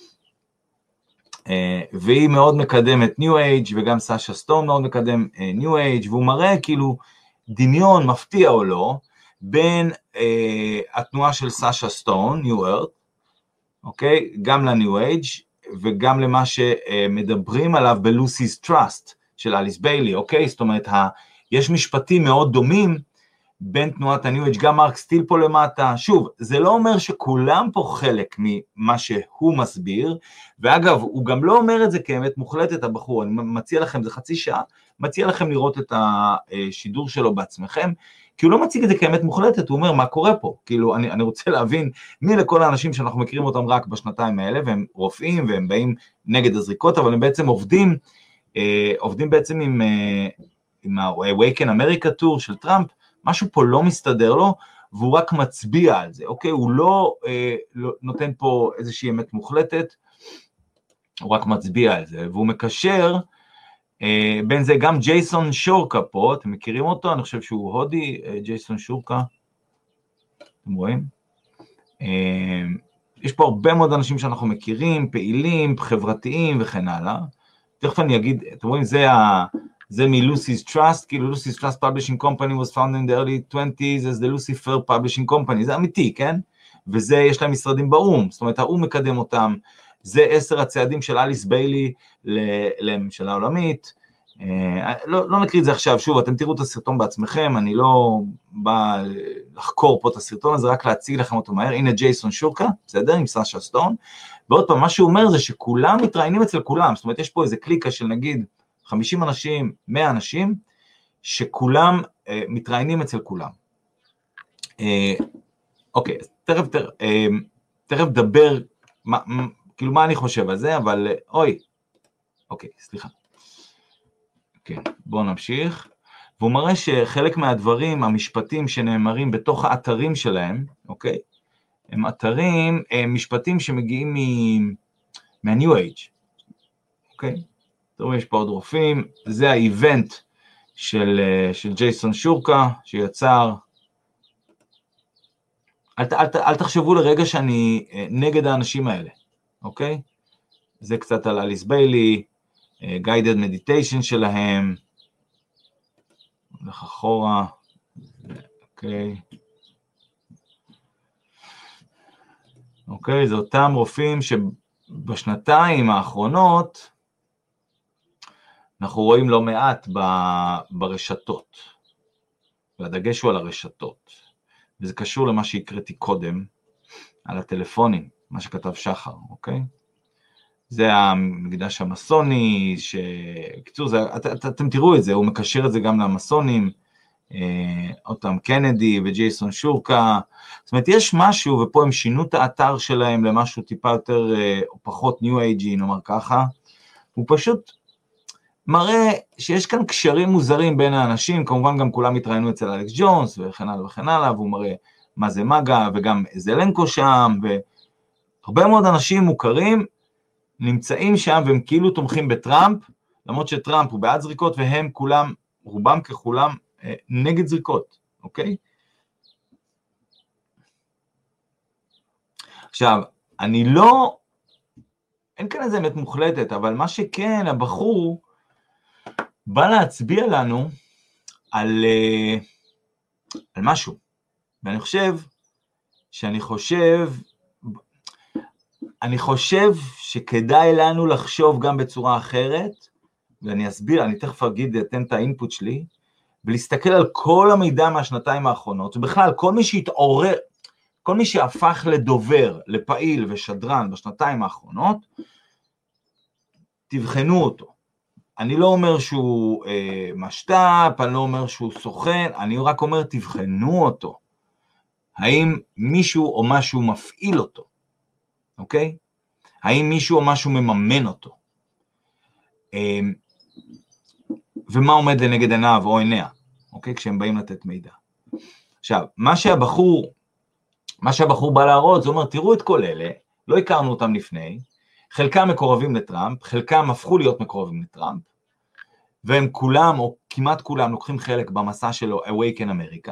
והיא מאוד מקדמת ניו אייג' וגם סאשה סטון מאוד מקדם ניו אייג', והוא מראה כאילו דמיון מפתיע או לא, בין אה, התנועה של סאשה סטון, New Earth, אוקיי? גם ל-New Age, וגם למה שמדברים עליו ב-Lucy's Trust של אליס ביילי, אוקיי? זאת אומרת, ה- יש משפטים מאוד דומים בין תנועת ה-New Age, גם מרק סטיל פה למטה, שוב, זה לא אומר שכולם פה חלק ממה שהוא מסביר, ואגב, הוא גם לא אומר את זה כאמת מוחלטת, הבחור, אני מציע לכם, זה חצי שעה, מציע לכם לראות את השידור שלו בעצמכם, כי הוא לא מציג את זה כאמת מוחלטת, הוא אומר, מה קורה פה? כאילו, אני, אני רוצה להבין מי לכל האנשים שאנחנו מכירים אותם רק בשנתיים האלה, והם רופאים, והם באים נגד הזריקות, אבל הם בעצם עובדים, אה, עובדים בעצם עם, אה, עם ה-Awaken America Tour של טראמפ, משהו פה לא מסתדר לו, והוא רק מצביע על זה, אוקיי? הוא לא, אה, לא נותן פה איזושהי אמת מוחלטת, הוא רק מצביע על זה, והוא מקשר, אה, בין זה גם ג'ייסון שורקה פה, אתם מכירים אותו? אני חושב שהוא הודי, אה, ג'ייסון שורקה, אתם רואים? אה, יש פה הרבה מאוד אנשים שאנחנו מכירים, פעילים, חברתיים וכן הלאה, תכף אני אגיד, אתם רואים, זה ה... זה מ-Lucy's Trust, כאילו Lucy's Trust Publishing Company was founded in the early twenties as the Lucifer Publishing Company, זה אמיתי, כן? וזה, יש להם משרדים באום, זאת אומרת, האום מקדם אותם, זה עשר הצעדים של אליס ביילי לממשלה עולמית, לא, לא נקריא את זה עכשיו, שוב, אתם תראו את הסרטון בעצמכם, אני לא בא לחקור פה את הסרטון הזה, רק להציג לכם אותו מהר, הנה ג'ייסון שורקה, בסדר, עם סאשה סטון, ועוד פעם, מה שהוא אומר זה שכולם מתראיינים אצל כולם, זאת אומרת, יש פה איזה קליקה של נגיד, חמישים אנשים, מאה אנשים, שכולם אה, מתראיינים אצל כולם. אה, אוקיי, תכף, תכף, אה, תכף דבר, מה, כאילו מה אני חושב על זה, אבל אוי, אוקיי, סליחה. כן, בואו נמשיך. והוא מראה שחלק מהדברים, המשפטים שנאמרים בתוך האתרים שלהם, אוקיי, הם אתרים, הם משפטים שמגיעים מה-New Age, אוקיי? טוב, יש פה עוד רופאים, זה האיבנט של, של ג'ייסון שורקה, שיצר, אל, אל, אל תחשבו לרגע שאני נגד האנשים האלה, אוקיי? זה קצת על אליס ביילי, guided meditation שלהם, הולך אחורה, אוקיי, אוקיי, זה אותם רופאים שבשנתיים האחרונות, אנחנו רואים לא מעט ברשתות, והדגש הוא על הרשתות, וזה קשור למה שהקראתי קודם, על הטלפונים, מה שכתב שחר, אוקיי? זה המקדש המסוני, שקיצור, זה, את, את, אתם תראו את זה, הוא מקשר את זה גם למסונים, אה, אותם קנדי וג'ייסון שורקה, זאת אומרת, יש משהו, ופה הם שינו את האתר שלהם למשהו טיפה יותר, אה, או פחות ניו אייג'י, נאמר ככה, הוא פשוט מראה שיש כאן קשרים מוזרים בין האנשים, כמובן גם כולם התראיינו אצל אלכס ג'ונס, וכן הלאה וכן הלאה, והוא מראה מה זה מגה, וגם זלנקו שם, והרבה מאוד אנשים מוכרים, נמצאים שם והם כאילו תומכים בטראמפ, למרות שטראמפ הוא בעד זריקות, והם כולם, רובם ככולם, נגד זריקות, אוקיי? עכשיו, אני לא, אין כאן איזה אמת מוחלטת, אבל מה שכן, הבחור בא להצביע לנו על, על משהו, ואני חושב, שאני חושב, אני חושב שכדאי לנו לחשוב גם בצורה אחרת, ואני אסביר, אני תכף אגיד, אתן את האינפוט שלי, ולהסתכל על כל המידע מהשנתיים האחרונות, ובכלל, כל מי שהתעורר, כל מי שהפך לדובר, לפעיל ושדרן בשנתיים האחרונות, תבחנו אותו. אני לא אומר שהוא אה, משת"פ, אני לא אומר שהוא סוכן, אני רק אומר, תבחנו אותו. האם מישהו או משהו מפעיל אותו? אוקיי? האם מישהו או משהו מממן אותו? ומה עומד לנגד עיניו או עיניה? אוקיי? כשהם באים לתת מידע. עכשיו, מה שהבחור, מה שהבחור בא להראות, זה אומר, תראו את כל אלה, לא הכרנו אותם לפני, חלקם מקורבים לטראמפ, חלקם הפכו להיות מקורבים לטראמפ, והם כולם, או כמעט כולם, לוקחים חלק במסע שלו, Awaken America,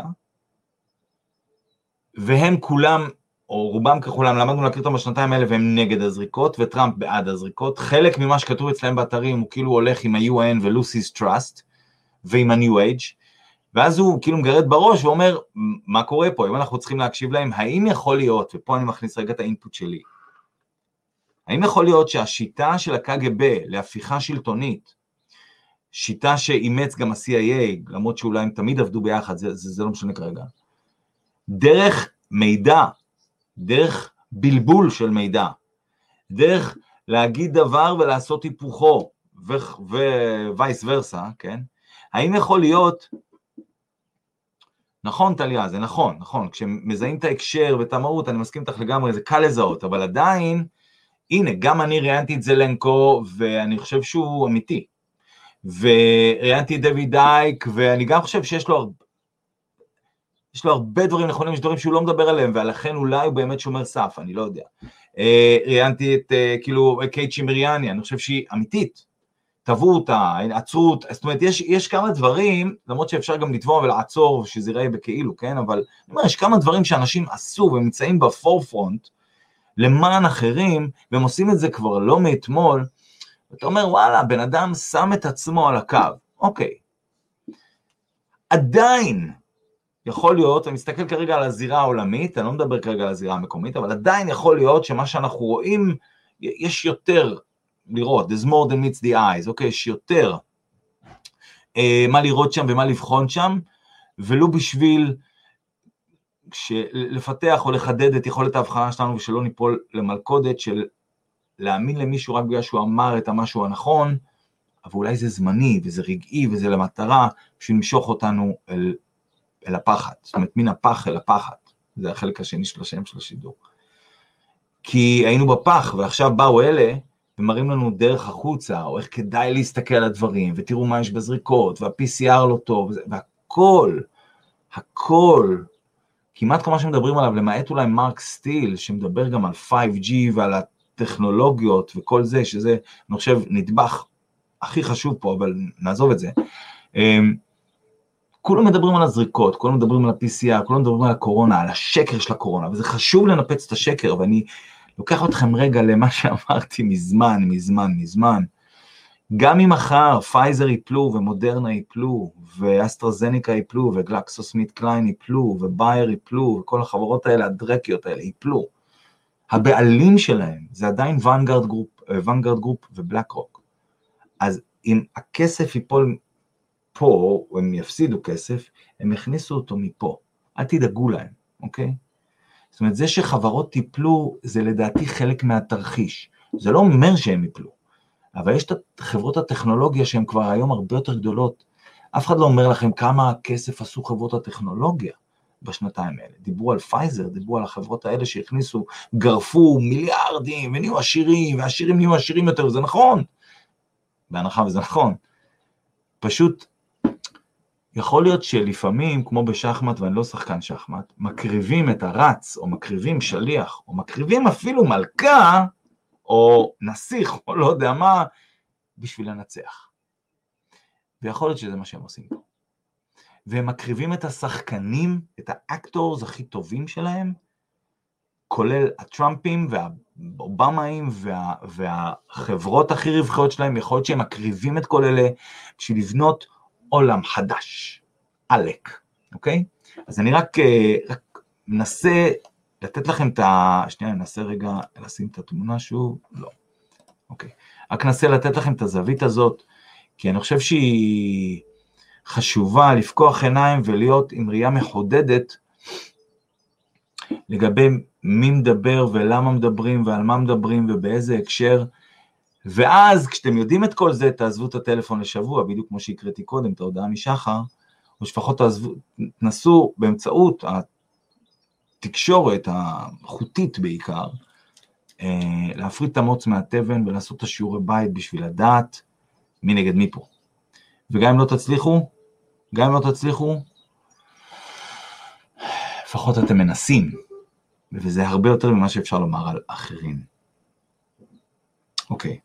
והם כולם, או רובם ככולם, למדנו להכיר אותם בשנתיים האלה, והם נגד הזריקות, וטראמפ בעד הזריקות. חלק ממה שכתוב אצלהם באתרים, הוא כאילו הולך עם ה-יו אן ו-Lucy's Trust, ועם ה-New Age, ואז הוא כאילו מגרד בראש ואומר, מה קורה פה? אם אנחנו צריכים להקשיב להם, האם יכול להיות, ופה אני מכניס רגע את האינפוט שלי, האם יכול להיות שהשיטה של הקג"ב להפיכה שלטונית, שיטה שאימץ גם ה-סי איי איי, למרות שאולי הם תמיד עבדו ביחד, זה, זה, זה לא משנה כרגע, דרך מידע, דרך בלבול של מידע, דרך להגיד דבר ולעשות היפוכו, ווייס ורסה, כן? האם יכול להיות, נכון טליה, זה נכון, נכון, כשמזהים את ההקשר ואת המהות, אני מסכים איתך לגמרי, זה קל לזהות, אבל עדיין, הנה, גם אני ראיינתי את זלנקו, ואני חושב שהוא אמיתי, וראיינתי את דויד דייק, ואני גם חושב שיש לו הרבה, יש לו הרבה דברים נכונים, יש דברים שהוא לא מדבר עליהם, ולכן אולי הוא באמת שומר סף, אני לא יודע. ראיינתי את, כאילו, קייט שימריאני, אני חושב שהיא אמיתית, תבעו אותה, עצרו אותה, זאת אומרת, יש, יש כמה דברים, למרות שאפשר גם לתבוע ולעצור, שזה ייראה בכאילו, כן? אבל אני אומר, יש כמה דברים שאנשים עשו, ונמצאים בפורפרונט, למען אחרים, והם עושים את זה כבר לא מאתמול, ואתה אומר, וואלה, בן אדם שם את עצמו על הקו, אוקיי. עדיין, יכול להיות, אני מסתכל כרגע על הזירה העולמית, אני לא מדבר כרגע על הזירה המקומית, אבל עדיין יכול להיות שמה שאנחנו רואים, יש יותר לראות, there's more than meets the eyes, אוקיי, יש יותר אה, מה לראות שם ומה לבחון שם, ולא בשביל לפתח או לחדד את יכולת ההבחנה שלנו, ושלא ניפול למלכודת של להאמין למישהו רק בגלל שהוא אמר את המשהו הנכון, אבל אולי זה זמני, וזה רגעי, וזה למטרה, בשביל למשוך אותנו אל אל הפחד, זאת אומרת, מן הפח אל הפחד, זה החלק השני של השם של השידור. כי היינו בפח, ועכשיו באו אלה, ומראים לנו דרך החוצה, או איך כדאי להסתכל על הדברים, ותראו מה יש בזריקות, וה-פי סי אר לא טוב, והכל, הכל, כמעט כמו שמדברים עליו, למעט אולי מרק סטיל, שמדבר גם על פייב ג'י, ועל הטכנולוגיות, וכל זה, שזה, אני חושב, נדבך הכי חשוב פה, אבל נעזוב את זה. כולם מדברים על הזריקות, כולם מדברים על ה-פי סי אר, כולם מדברים על הקורונה, על השקר של הקורונה, וזה חשוב לנפץ את השקר, ואני לוקח אתכם רגע למה שאמרתי מזמן, מזמן, מזמן. גם אם מחר פייזר ייפלו, ומודרנה ייפלו, ואסטרזניקה ייפלו, וגלקסוסמית קליין ייפלו, ובייר ייפלו, וכל החברות האלה, הדרקיות האלה ייפלו. הבעלים שלהם, זה עדיין ונגארד גרופ, ונגארד גרופ ובלק רוק. אז אם הכסף ייפול פה, או הם יפסידו כסף, הם הכניסו אותו מפה. אל תדאגו להם, אוקיי? זאת אומרת, זה שחברות טיפלו, זה לדעתי חלק מהתרחיש. זה לא אומר שהם ייפלו, אבל יש את חברות הטכנולוגיה שהן כבר היום הרבה יותר גדולות. אף אחד לא אומר לכם כמה כסף עשו חברות הטכנולוגיה בשנתיים האלה. דיברו על פייזר, דיברו על החברות האלה שהכניסו, גרפו מיליארדים, ונהיו עשירים, והעשירים נהיו עשירים יותר, וזה נכון. בהנחה וזה נכון. פשוט, יכול להיות שלפעמים, כמו בשחמט, ואני לא שחקן שחמט, מקריבים את הרץ, או מקריבים שליח, או מקריבים אפילו מלכה, או נסיך, או לא יודע מה, בשביל לנצח. ויכול להיות שזה מה שהם עושים פה. והם מקריבים את השחקנים, את האקטורס הכי טובים שלהם, כולל הטראמפים והאובמאים וה, והחברות הכי רווחיות שלהם, יכול להיות שהם מקריבים את כל אלה, בשביל לבנות עולם חדש, עלק, אוקיי? אז אני רק, רק מנסה לתת לכם את ה... שנייה, אני אנסה רגע לשים את התמונה שוב, לא, אוקיי. רק ננסה לתת לכם את הזווית הזאת, כי אני חושב שהיא חשובה לפקוח עיניים ולהיות עם ראייה מחודדת, לגבי מי מדבר ולמה מדברים ועל מה מדברים ובאיזה הקשר, ואז כשאתם יודעים את כל זה, תעזבו את הטלפון לשבוע, בדיוק כמו שהקראתי קודם, את ההודעה משחר, או שפחות תעזבו, תנסו באמצעות התקשורת החוטית בעיקר, להפריד את המוץ מהטבן ולעשות את השיעורי בית בשביל לדעת מי נגד מי פה. וגם אם לא תצליחו, גם אם לא תצליחו, לפחות אתם מנסים, וזה הרבה יותר ממה שאפשר לומר על אחרים. אוקיי.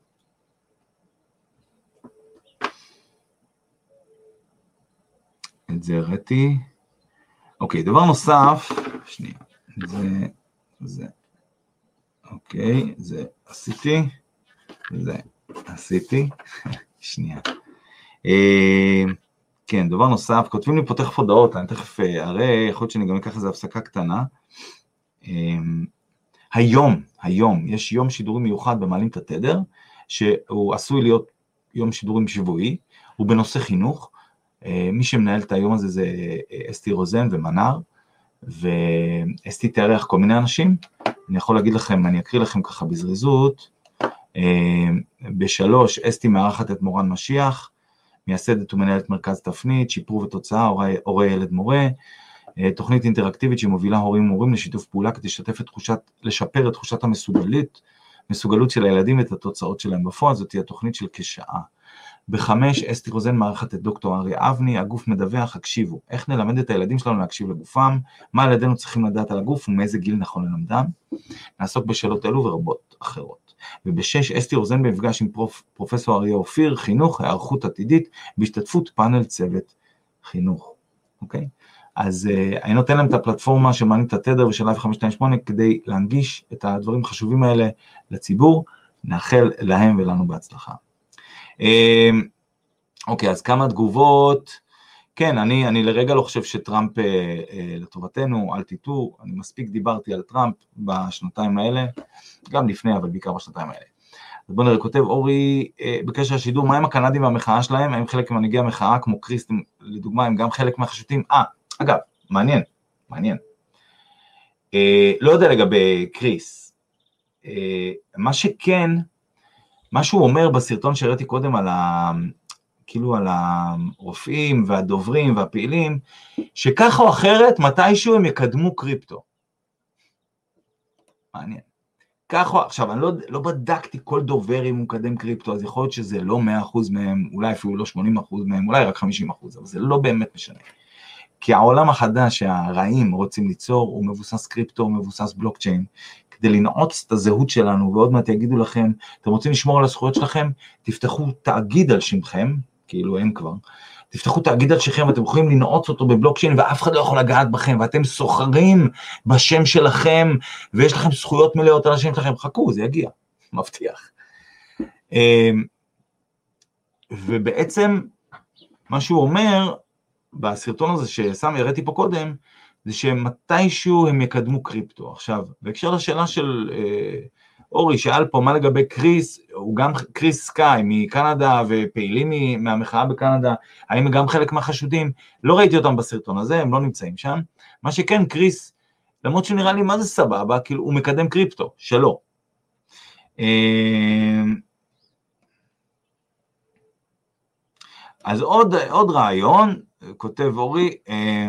את זה הראיתי. אוקיי, דבר נוסף, שנייה, זה, זה, אוקיי, זה עשיתי, זה עשיתי, שנייה. כן, דבר נוסף, כותבים לי פה תכף הודעות, אני תכף אראה, יכול להיות שאני גם אקח איזו הפסקה קטנה. היום, היום, יש יום שידורים מיוחד במעלים את התדר, שהוא עשוי להיות יום שידורים שבועי, הוא בנושא חינוך, מי שמנהל את היום הזה זה אסתי רוזן ומנר, ואסתי תארח כל מיני אנשים, אני יכול להגיד לכם, אני אקריא לכם ככה בזריזות, בשלוש, אסתי מארחת את מורן משיח, מייסדת ומנהלת מרכז תפנית, שיפור ותוצאה, הורי ילד מורה, תוכנית אינטראקטיבית שמובילה הורים ומורים לשיתוף פעולה, כדי לשתף את תחושת, לשפר את תחושת המסוגלות, מסוגלות של הילדים ואת התוצאות שלהם בפועל, זאת תהיה תוכנית של כשעה. בחמש, אסתי רוזן מארחת את דוקטור אריה אבני, הגוף מדווח, הקשיבו, איך נלמד את הילדים שלנו להקשיב לגופם, מה ילדינו צריכים לדעת על הגוף ומאיזה גיל נכון ללמדם, נעסוק בשאלות אלו ורבות אחרות. ובשש, אסתי רוזן במפגש עם פרופ, פרופסור אריה אופיר, חינוך, הערכות עתידית, בהשתתפות פאנל צוות חינוך. אוקיי? אז uh, אני נותן להם את הפלטפורמה שמעלים את התדר ושל לייב חמש שתיים שמונה, כדי להנגיש את הדברים החשובים האלה לציבור, נאחל להם ולנו בהצלחה. אוקיי, אז כמה תגובות, כן, אני, אני לרגע לא חושב שטראמפ אה, אה, לטובתנו, אל תיתו, אני מספיק דיברתי על טראמפ בשנתיים האלה, גם לפני, אבל בעיקר בשנתיים האלה. אז בוא נראה, כותב אורי, אה, בקשר לשידור, מה הם הקנדים והמחאה שלהם, הם חלק ממנהיגי המחאה, כמו קריס, לדוגמה, הם גם חלק מהחשוטים, אה, אגב, מעניין, מעניין. אה, לא יודע לגבי קריס, אה, מה שכן, מה שהוא אומר בסרטון שהראיתי קודם על ה... כאילו על הרופאים והדוברים והפעילים, שככה או אחרת מתישהו הם יקדמו קריפטו. מעניין. ככה, עכשיו אני לא, לא בדקתי כל דובר אם הוא מקדם קריפטו, אז יכול להיות שזה לא מאה אחוז מהם, אולי אפילו לא שמונים אחוז מהם, אולי רק חמישים אחוז, אבל זה לא באמת משנה. כי העולם החדש שהרעים רוצים ליצור, הוא מבוסס קריפטו, הוא מבוסס בלוקצ'יין, כדי לנעוץ את הזהות שלנו, ועוד מעט יגידו לכם, אתם רוצים לשמור על הזכויות שלכם, תפתחו תאגיד על שמכם, כאילו הם כבר, תפתחו תאגיד על שמכם, ואתם יכולים לנעוץ אותו בבלוקצ'יין, ואף אחד לא יכול לגעת בכם, ואתם סוחרים בשם שלכם, ויש לכם זכויות מלאות על השם שלכם, חכו, זה יגיע, מבטיח. ובעצם, מה שהוא אומר, בסרטון הזה ששם הראיתי פה קודם, זה שמתישהו הם יקדמו קריפטו. עכשיו, בהקשר לשאלה של אה, אורי, שאל פה מה לגבי קריס, הוא גם קריס סקאי מקנדה ופעילים מהמחאה בקנדה, האם הם גם חלק מהחשודים? לא ראיתי אותם בסרטון הזה, הם לא נמצאים שם. מה שכן, קריס, למרות שנראה לי מה זה סבבה, כאילו הוא מקדם קריפטו, שלא. אה, אז עוד, עוד רעיון, כותב אורי, אה,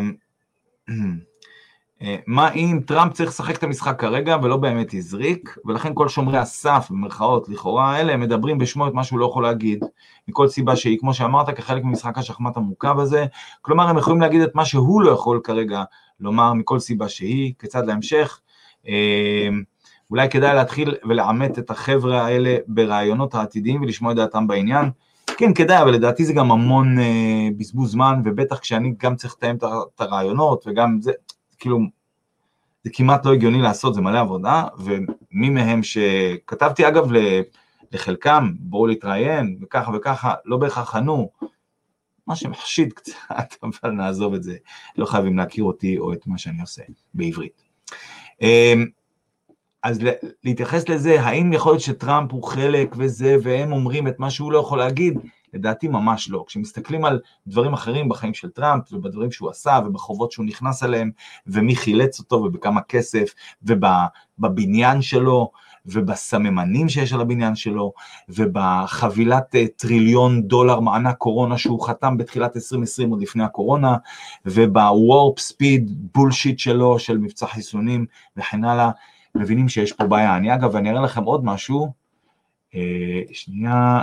מה אם טראמפ צריך לשחק את המשחק כרגע ולא באמת יזריק, ולכן כל שומרי הסף במרכאות לכאורה האלה הם מדברים בשמו את מה שהוא לא יכול להגיד, מכל סיבה שהיא, כמו שאמרת, כחלק ממשחק השחמט המורכב הזה, כלומר הם יכולים להגיד את מה שהוא לא יכול כרגע לומר מכל סיבה שהיא, כצד להמשך, אולי כדאי להתחיל ולעמת את החבר'ה האלה ברעיונות העתידיים ולשמוע את דעתם בעניין, כן כדאי, אבל לדעתי זה גם המון אה, בזבוז זמן, ובטח כשאני גם צריך לתאם את הרעיונות, וגם זה, כאילו, זה כמעט לא הגיוני לעשות, זה מלא עבודה, ומי מהם שכתבתי אגב לחלקם, בואו להתראיין, וככה וככה, לא בהכרח ענו, מה שמחשיד קצת, אבל נעזוב את זה, לא חייבים להכיר אותי או את מה שאני עושה בעברית. אז להתייחס לזה, האם יכול להיות שטראמפ הוא חלק וזה, והם אומרים את מה שהוא לא יכול להגיד? לדעתי ממש לא. כשמסתכלים על דברים אחרים בחיים של טראמפ, ובדברים שהוא עשה, ובחובות שהוא נכנס אליהם, ומי חילץ אותו, ובכמה כסף, ובבניין שלו, ובסממנים שיש על הבניין שלו, ובחבילת טריליון דולר מענק קורונה שהוא חתם בתחילת עשרים עשרים עוד לפני הקורונה, ובוורפ ספיד בולשיט שלו של מבצע חיסונים וכן הלאה, מבינים שיש פה בעיה. אני אגב, אני אראה לכם עוד משהו, אה, שנייה,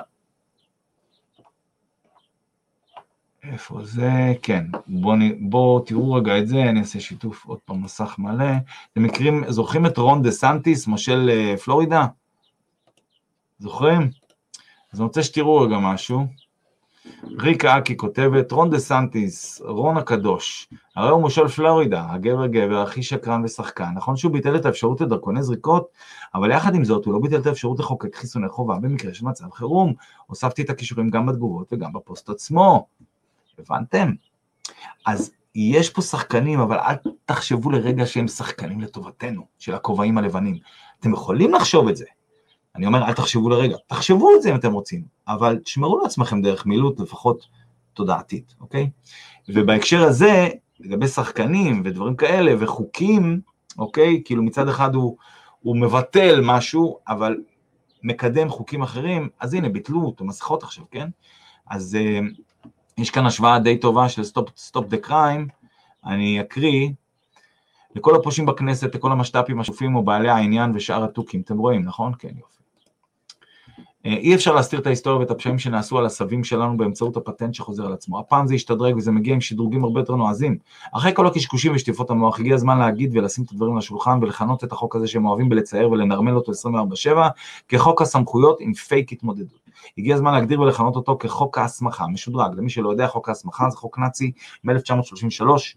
איפה זה, כן, בואו בוא, תראו רגע את זה, אני אעשה שיתוף עוד פעם מסך מלא, אתם מכירים, זוכרים את רון דה סנטיס, מושל אה, פלורידה? זוכרים? אז אני רוצה שתראו רגע משהו, ריקה אקי כותבת, רון דה סנטיס, רון הקדוש, הרי הוא מושל פלורידה, הגבר גבר, הכי שקרן ושחקן, נכון שהוא ביטל את האפשרות לדרכוני זריקות, אבל יחד עם זאת הוא לא ביטל את האפשרות לחוקק חיסוני חובה, במקרה של מצב חירום, הוספתי את הכישורים גם בתגובות וגם בפוסט עצמו, הבנתם? אז יש פה שחקנים, אבל אל תחשבו לרגע שהם שחקנים לטובתנו, של הכובעים הלבנים. אתם יכולים לחשוב את זה. אני אומר, אל תחשבו לרגע, תחשבו את זה אם אתם רוצים, אבל תשמרו לעצמכם דרך מילוט, לפחות תודעתית, אוקיי? ובהקשר הזה, לגבי שחקנים ודברים כאלה, וחוקים, אוקיי? כאילו מצד אחד הוא, הוא מבטל משהו, אבל מקדם חוקים אחרים, אז הנה, ביטלו אותו, מסכות עכשיו, כן? אז uh, יש כאן השוואה די טובה של Stop, Stop the Crime, אני אקריא, לכל הפושעים בכנסת, לכל המשת"פים, השופים ובעלי העניין ושאר התוכים, אתם רואים, נכון? כן, יופי. אי אפשר להסתיר את ההיסטוריה ואת הפשעים שנעשו על הסבים שלנו באמצעות הפטנט שחוזר על עצמו. הפעם זה ישתדרג וזה מגיע עם שדרוגים הרבה יותר נועזים. אחרי כל הקשקושים ושטיפות המוח, הגיע הזמן להגיד ולשים את הדברים לשולחן ולכנות את החוק הזה שהם אוהבים בלצייר ולנרמל אותו עשרים וארבע שבע כחוק הסמכויות עם פייק התמודדות. הגיע הזמן להגדיר ולכנות אותו כחוק ההסמכה, משודרג. למי שלא יודע, חוק ההסמכה זה חוק נאצי מ-אלף תשע מאות שלושים ושלוש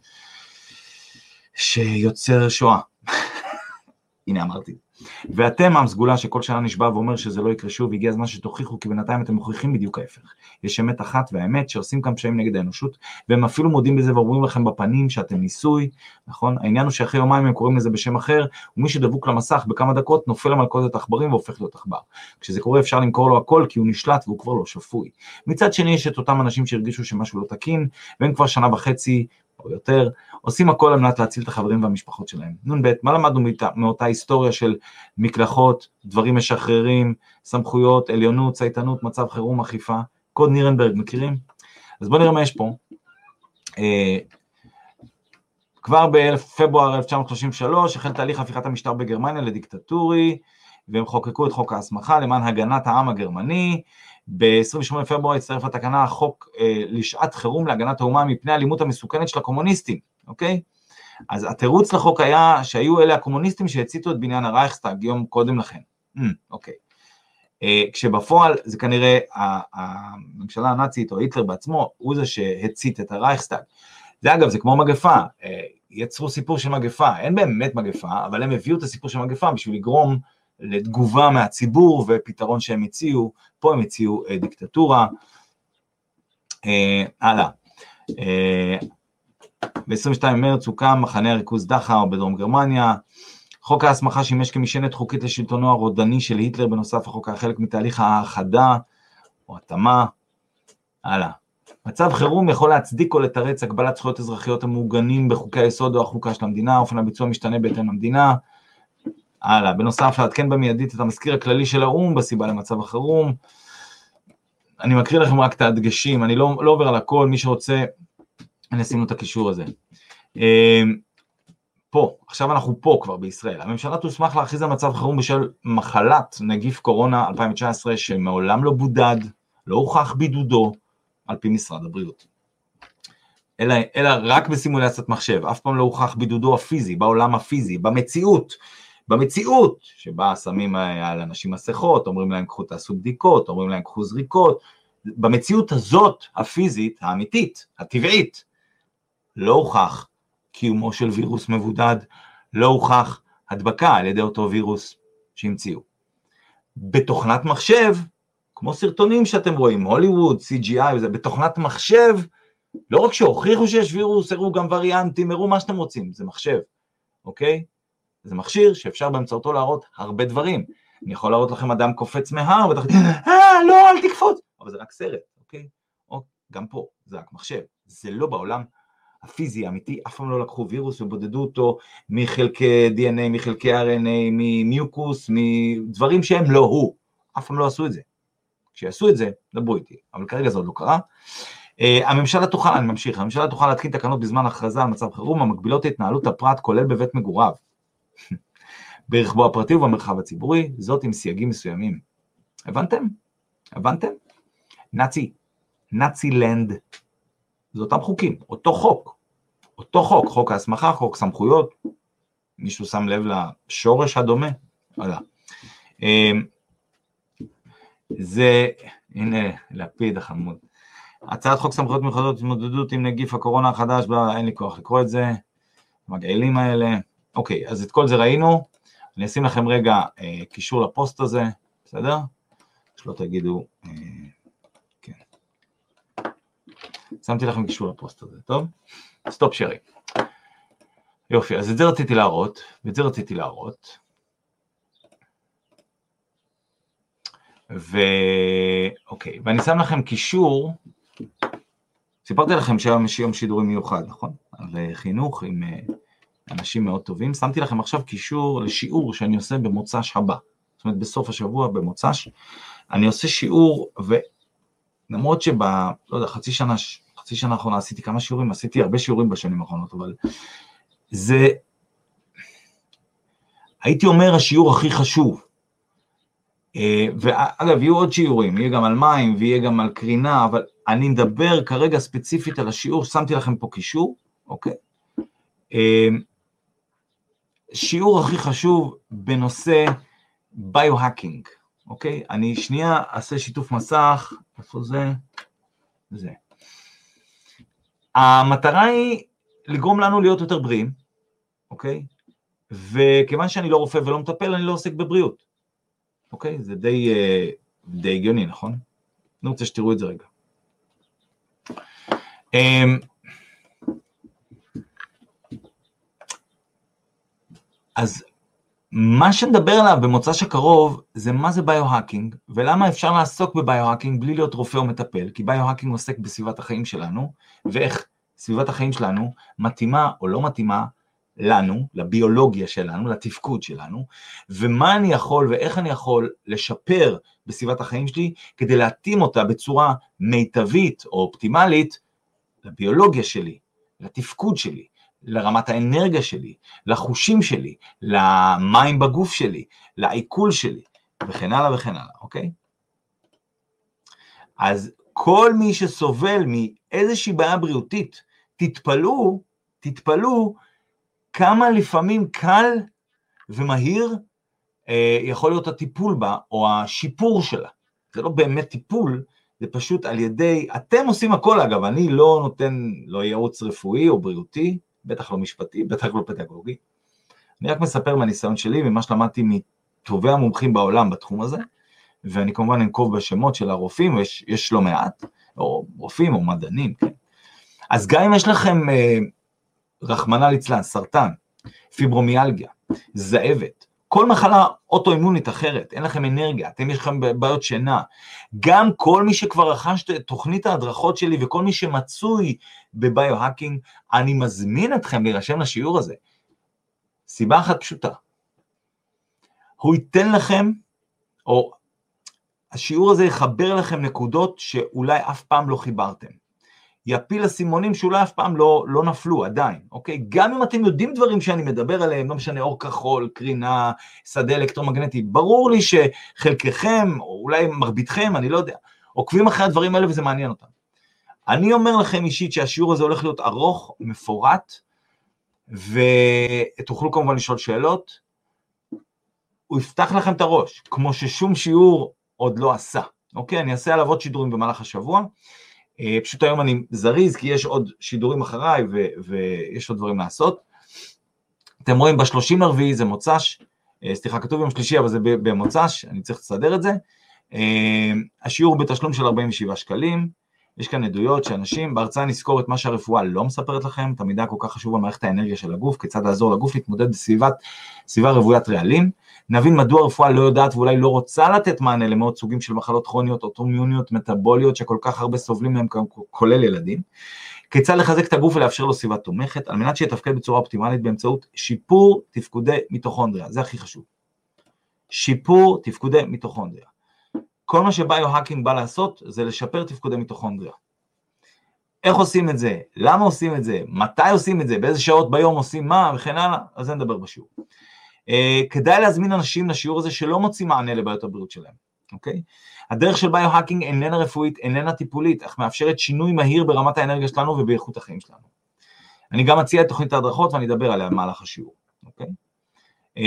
שיוצר שואה. הנה אמרתי. ואתם עם סגולה שכל שנה נשבע ואומר שזה לא יקרה שוב, הגיע הזמן שתוכיחו, כי בינתיים אתם מוכיחים בדיוק ההפך. יש אמת אחת והאמת שעושים כאן פשעים נגד האנושות, והם אפילו מודים בזה ואומרים לכם בפנים שאתם ניסוי, נכון? העניין הוא שאחרי יומיים הם קוראים לזה בשם אחר, ומי שדבוק למסך בכמה דקות נופל למלכודת עכברים והופך להיות עכבר. כשזה קורה אפשר למכור לו הכל כי הוא נשלט והוא כבר לא שפוי. מצד שני יש את אותם אנשים שהרגישו שמשהו לא תקין, והם כבר שנה וחצי או יותר, עושים הכל על מנת להציל את החברים והמשפחות שלהם. נון ב', מה למדנו מאותה היסטוריה של מקלחות, דברים משחררים, סמכויות, עליונות, צייתנות, מצב חירום, אכיפה, קוד נירנברג, מכירים? אז בואו נראה מה יש פה. אה, כבר בפברואר אלף תשע מאות שלושים ושלוש, החל תהליך הפיכת המשטר בגרמניה לדיקטטורי, והם חוקקו את חוק ההסמכה למען הגנת העם הגרמני, ב-עשרים ושמונה בפברואר הצטרף לתקנה החוק אה, לשעת חירום להגנת האומה מפני האלימות המסוכנת של הקומוניסטים, אוקיי? אז התירוץ לחוק היה שהיו אלה הקומוניסטים שהציתו את בניין הרייכסטאג יום קודם לכן, mm, אוקיי. אה, כשבפועל זה כנראה הממשלה הנאצית או היטלר בעצמו, הוא זה שהצית את הרייכסטאג. זה אגב, זה כמו מגפה, אה, יצרו סיפור של מגפה, אין באמת מגפה, אבל הם הביאו את הסיפור של מגפה בשביל לגרום לתגובה מהציבור ופתרון שהם הציעו, פה הם הציעו אה, דיקטטורה, אה, הלאה, אה, ב-עשרים ושניים במרץ הוקם מחנה הריכוז דכאו בדרום גרמניה, חוק ההסמכה שימש כמשענת חוקית לשלטונו הרודני של היטלר, בנוסף החוק היה חלק מתהליך האחדה או התאמה, הלאה. מצב חירום יכול להצדיק או לתרץ הגבלת זכויות אזרחיות המעוגנים בחוקי היסוד או החוקה של המדינה, אופן הביצוע משתנה בהתאם למדינה, הלאה, בנוסף לעדכן במיידית את המזכיר הכללי של האו"ם בסיבה למצב החירום, אני מקריא לכם רק את הדגשים, אני לא, לא עובר על הכל, מי שרוצה, אני אשים לו את הקישור הזה. פה, עכשיו אנחנו פה כבר בישראל, הממשלה תוסמך להכריז על מצב חירום בשל מחלת נגיף קורונה אלפיים תשע עשרה, שמעולם לא בודד, לא הוכח בידודו, על פי משרד הבריאות. אלא, אלא רק בסימולציית מחשב, אף פעם לא הוכח בידודו הפיזי, בעולם הפיזי, במציאות, במציאות, שבה שמים על אנשים מסכות, אומרים להם קחו תעשו בדיקות, אומרים להם קחו זריקות, במציאות הזאת, הפיזית, האמיתית, הטבעית, לא הוכח קיומו של וירוס מבודד, לא הוכח הדבקה על ידי אותו וירוס שהמציאו. בתוכנת מחשב, כמו סרטונים שאתם רואים, הוליווד, סי ג'י איי, וזה, בתוכנת מחשב, לא רק שהוכיחו שיש וירוס, הראו גם וריאנטים, הראו מה שאתם רוצים, זה מחשב, אוקיי? זה מכשיר שאפשר באמצעותו להראות הרבה דברים. אני יכול להראות לכם אדם קופץ מהר, ואתה חושב, אה, לא, אל תקפוץ. אבל זה רק סרט, אוקיי? או, גם פה, זה רק מחשב. זה לא בעולם הפיזי, האמיתי, אף פעם לא לקחו וירוס ובודדו אותו מחלקי די אן איי, מחלקי אר אן איי, ממיוקוס, מדברים שהם לא הוא. אף פעם לא עשו את זה. כשיעשו את זה, דברו איתי. אבל כרגע זה עוד לא קרה. Uh, הממשלה תוכל, אני ממשיך, הממשלה תוכל להתקין תקנות בזמן הכרזה על מצב חירום, המגבילות את התנהלות הפרט כולל בבית מגוריו. ברכבו הפרטי ובמרחב הציבורי, זאת עם סייגים מסוימים. הבנתם? הבנתם? נאצי, נאצי לנד, זה אותם חוקים, אותו חוק, אותו חוק, חוק ההסמכה, חוק סמכויות, מישהו שם לב לשורש הדומה? עלה. זה, הנה, לפיד החמוד. הצעת חוק סמכויות מיוחדות התמודדות עם נגיף הקורונה החדש, אין לי כוח לקרוא את זה, המגעילים האלה. אוקיי, אז את כל זה ראינו, אני אשים לכם רגע אה, קישור לפוסט הזה, בסדר? שלא תגידו, אה, כן. שמתי לכם קישור לפוסט הזה, טוב? סטופ שרי. יופי, אז את זה רציתי להראות, ואת זה רציתי להראות. ואוקיי, ואני שם לכם קישור, סיפרתי לכם שהיום יש יום שידורים מיוחד, נכון? על חינוך עם אנשים מאוד טובים, שמתי לכם עכשיו קישור לשיעור שאני עושה במוצ"ש הבא, זאת אומרת בסוף השבוע במוצ"ש, אני עושה שיעור, ולמרות שב, לא יודע, חצי שנה, חצי שנה האחרונה עשיתי כמה שיעורים, עשיתי הרבה שיעורים בשנים האחרונות, אבל זה, הייתי אומר השיעור הכי חשוב, ואגב, יהיו עוד שיעורים, יהיה גם על מים, ויהיה גם על קרינה, אבל אני מדבר כרגע ספציפית על השיעור, שמתי לכם פה קישור, אוקיי? שיעור הכי חשוב בנושא ביו-האקינג, אוקיי? אני שנייה אעשה שיתוף מסך, איפה זה? זה. המטרה היא לגרום לנו להיות יותר בריאים, אוקיי? וכיוון שאני לא רופא ולא מטפל, אני לא עוסק בבריאות. אוקיי? זה די, די הגיוני, נכון? אני רוצה שתראו את זה רגע. אז מה שנדבר עליו במוצ"ש הקרוב, זה מה זה ביו-האקינג, ולמה אפשר לעסוק בביו-האקינג בלי להיות רופא או מטפל, כי ביו-האקינג עוסק בסביבת החיים שלנו, ואיך סביבת החיים שלנו מתאימה או לא מתאימה, לנו, לביולוגיה שלנו, לתפקוד שלנו, ומה אני יכול ואיך אני יכול לשפר בסביבת החיים שלי, כדי להתאים אותה בצורה מיטבית או אופטימלית, לביולוגיה שלי, לתפקוד שלי, לרמת האנרגיה שלי, לחושים שלי, למים בגוף שלי, לעיכול שלי, וכן הלאה וכן הלאה, אוקיי? אז כל מי שסובל מאיזושהי בעיה בריאותית, תתפלאו, תתפלאו, כמה לפעמים קל ומהיר אה, יכול להיות הטיפול בה, או השיפור שלה. זה לא באמת טיפול, זה פשוט על ידי, אתם עושים הכל אגב, אני לא נותן, לא ייעוץ רפואי או בריאותי, בטח לא משפטי, בטח לא פדגוגי. אני רק מספר מהניסיון שלי, ומה שלמדתי מטובי המומחים בעולם בתחום הזה, ואני כמובן אנקוב בשמות של הרופאים, ויש יש לא מעט, או רופאים או מדענים, כן. אז גם אם יש לכם... אה, רחמנא ליצלן, סרטן, פיברומיאלגיה, זאבת, כל מחלה אוטואימונית אחרת, אין לכם אנרגיה, אתם יש לכם בעיות שינה, גם כל מי שכבר רכש את תוכנית ההדרכות שלי, וכל מי שמצוי בביו-האקינג, אני מזמין אתכם להירשם לשיעור הזה. סיבה אחת פשוטה, הוא ייתן לכם, או השיעור הזה יחבר לכם נקודות שאולי אף פעם לא חיברתם. יפיל לסימונים שאולי אף פעם לא, לא נפלו עדיין, אוקיי? גם אם אתם יודעים דברים שאני מדבר עליהם, לא משנה אור כחול, קרינה, שדה אלקטרומגנטי, ברור לי שחלקכם, או אולי מרביתכם, אני לא יודע, עוקבים אחרי הדברים האלה וזה מעניין אותם. אני אומר לכם אישית שהשיעור הזה הולך להיות ארוך, מפורט, ותוכלו כמובן לשאול שאלות, הוא יפתח לכם את הראש, כמו ששום שיעור עוד לא עשה, אוקיי? אני אעשה עליו עוד שידורים במהלך השבוע, פשוט היום אני זריז, כי יש עוד שידורים אחריי, ו- ויש עוד דברים לעשות. אתם רואים, ב-שלושים לרביעי זה מוצ"ש, סליחה, כתוב יום שלישי, אבל זה במוצ"ש, אני צריך לסדר את זה. השיעור הוא בתשלום של ארבעים ושבעה שקלים, יש כאן עדויות שאנשים, בהרצאה נזכור את מה שהרפואה לא מספרת לכם, את המידע כל כך חשוב במערכת האנרגיה של הגוף, כיצד לעזור לגוף להתמודד בסביבת, סביבה רוויית רעלים, נבין מדוע הרפואה לא יודעת ואולי לא רוצה לתת מענה למאות סוגים של מחלות כרוניות, אוטואימוניות, מטאבוליות, שכל כך הרבה סובלים מהם, כולל ילדים, כיצד לחזק את הגוף ולאפשר לו סביבה תומכת, על מנת שיתפקד בצורה אופטימלית באמצעות שיפור תפקודי מיטוכונדריה, זה הכי חשוב. שיפור תפקודי מיטוכונדריה. כל מה שביו-האקינג בא לעשות, זה לשפר תפקודי מיטוכונדריה. איך עושים את זה? למה עושים את זה? מתי עושים את זה? באיזה שעות ביום עושים מה? וכן הלאה, אז זה נדבר בשיעור. Uh, כדאי להזמין אנשים לשיעור הזה שלא מוצאים מענה לבעיות הבריאות שלהם, אוקיי? הדרך של ביו-האקינג איננה רפואית, איננה טיפולית, אך מאפשרת שינוי מהיר ברמת האנרגיה שלנו ובאיכות החיים שלנו. אני גם מציע את תוכנית ההדרכות ואני אדבר עליה במהלך השיעור, אוקיי? Uh,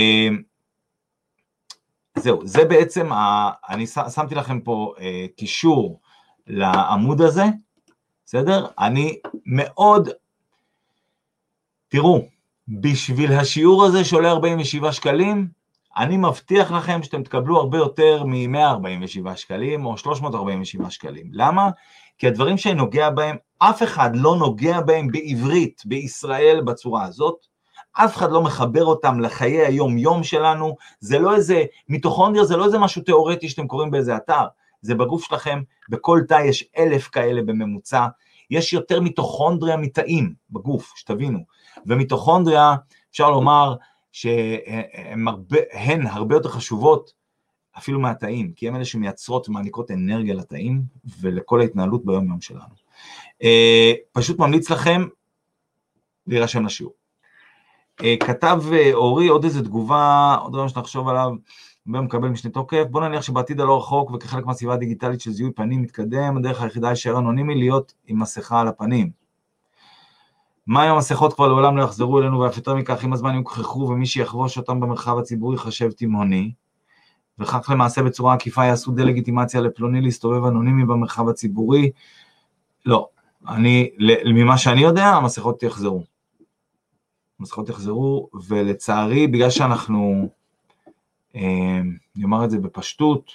זהו, זה בעצם, ה... אני שמתי לכם פה uh, קישור לעמוד הזה, בסדר? אני מאוד, תראו, בשביל השיעור הזה שעולה ארבעים ושבעה שקלים, אני מבטיח לכם שאתם תקבלו הרבה יותר מ-מאה ארבעים ושבעה שקלים או שלוש מאות ארבעים ושבעה שקלים. למה? כי הדברים שאני נוגע בהם, אף אחד לא נוגע בהם בעברית, בישראל בצורה הזאת, אף אחד לא מחבר אותם לחיי היום-יום שלנו, זה לא איזה, מיטוכונדריה זה לא איזה משהו תיאורטי שאתם קוראים באיזה אתר, זה בגוף שלכם, בכל תא יש אלף כאלה בממוצע, יש יותר מיטוכונדריה מתאים בגוף, שתבינו, ומיטוכונדריה אפשר לומר שהן הרבה, הן הרבה יותר חשובות אפילו מהתאים, כי הן אלה שמייצרות ומעניקות אנרגיה לתאים ולכל ההתנהלות ביום-יום שלנו. פשוט ממליץ לכם להירשם לשיעור. כתב אורי עוד איזה תגובה, עוד דבר שנחשוב עליו, מקבל משנה תוקף, בוא נניח שבעתיד הלא רחוק וכחלק מהסביבה הדיגיטלית של זיהוי פנים מתקדם, הדרך היחידה להישאר אנונימי להיות עם מסכה על הפנים. מה עם המסכות כבר לעולם לא יחזרו אלינו, ואף יותר מכך עם הזמן יוכחו ומי שיחבוש אותם במרחב הציבורי חשב תימהוני, וכך למעשה בצורה עקיפה יעשו דה-לגיטימציה לפלוני להסתובב אנונימי במרחב הציבורי. לא, אני, ממה שאני יודע, המסכות יחזרו. המסכות יחזרו, ולצערי, בגלל שאנחנו, אני אומר את זה בפשטות,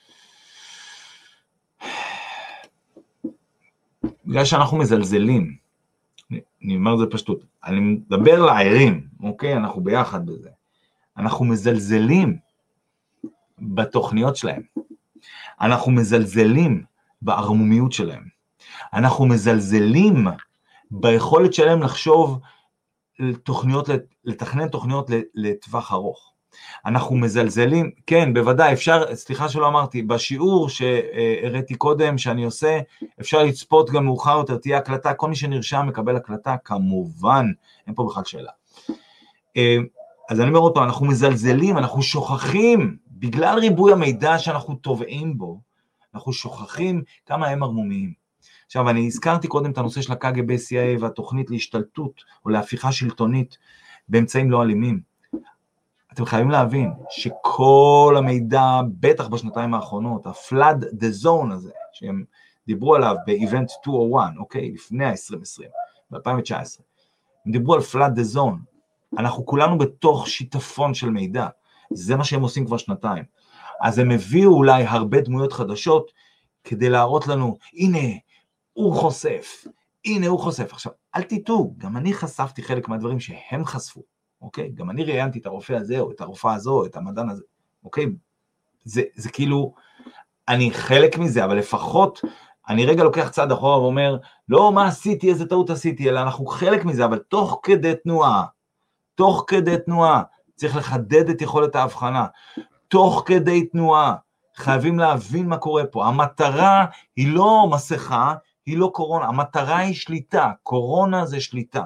בגלל שאנחנו מזלזלים, אני אומר את זה בפשטות, אני מדבר לעירים, אוקיי, אנחנו ביחד בזה, אנחנו מזלזלים בתוכניות שלהם, אנחנו מזלזלים בערמומיות שלהם, אנחנו מזלזלים ביכולת שלהם לחשוב תוכניות, לתכנן תוכניות לטווח ארוך. אנחנו מזלזלים, כן, בוודאי, אפשר, סליחה שלא אמרתי, בשיעור שהראיתי קודם, שאני עושה, אפשר לצפות גם מאוחר יותר, תהיה הקלטה, כל מי שנרשם מקבל הקלטה, כמובן, אין פה בכלל שאלה. אז אני אומר אותו, אנחנו מזלזלים, אנחנו שוכחים, בגלל ריבוי המידע שאנחנו טובעים בו, אנחנו שוכחים כמה הם ערמומיים. עכשיו, אני הזכרתי קודם את הנושא של ה-קה גה בי, סי איי איי והתוכנית להשתלטות או להפיכה שלטונית באמצעים לא אלימים. אתם חייבים להבין שכל המידע, בטח בשנתיים האחרונות, ה-flood the zone הזה, שהם דיברו עליו ב-Event מאתיים ואחת, אוקיי, לפני ה-עשרים עשרים, ב-אלפיים תשע עשרה, הם דיברו על flood the zone, אנחנו כולנו בתוך שיטפון של מידע, זה מה שהם עושים כבר שנתיים, אז הם הביאו אולי הרבה דמויות חדשות, כדי להראות לנו, הנה, הוא חושף, הנה הוא חושף, עכשיו, אל תיתו, גם אני חשפתי חלק מהדברים שהם חשפו, אוקיי? גם אני ראיינתי את הרופא הזה, או את הרופאה הזו, את המדען הזה, אוקיי? זה, זה כאילו, אני חלק מזה, אבל לפחות, אני רגע לוקח צעד אחורה ואומר, לא מה עשיתי, איזה טעות עשיתי, אלא אנחנו חלק מזה, אבל תוך כדי תנועה, תוך כדי תנועה, צריך לחדד את יכולת ההבחנה, תוך כדי תנועה, חייבים להבין מה קורה פה, המטרה היא לא מסכה, היא לא קורונה, המטרה היא שליטה, קורונה זה שליטה.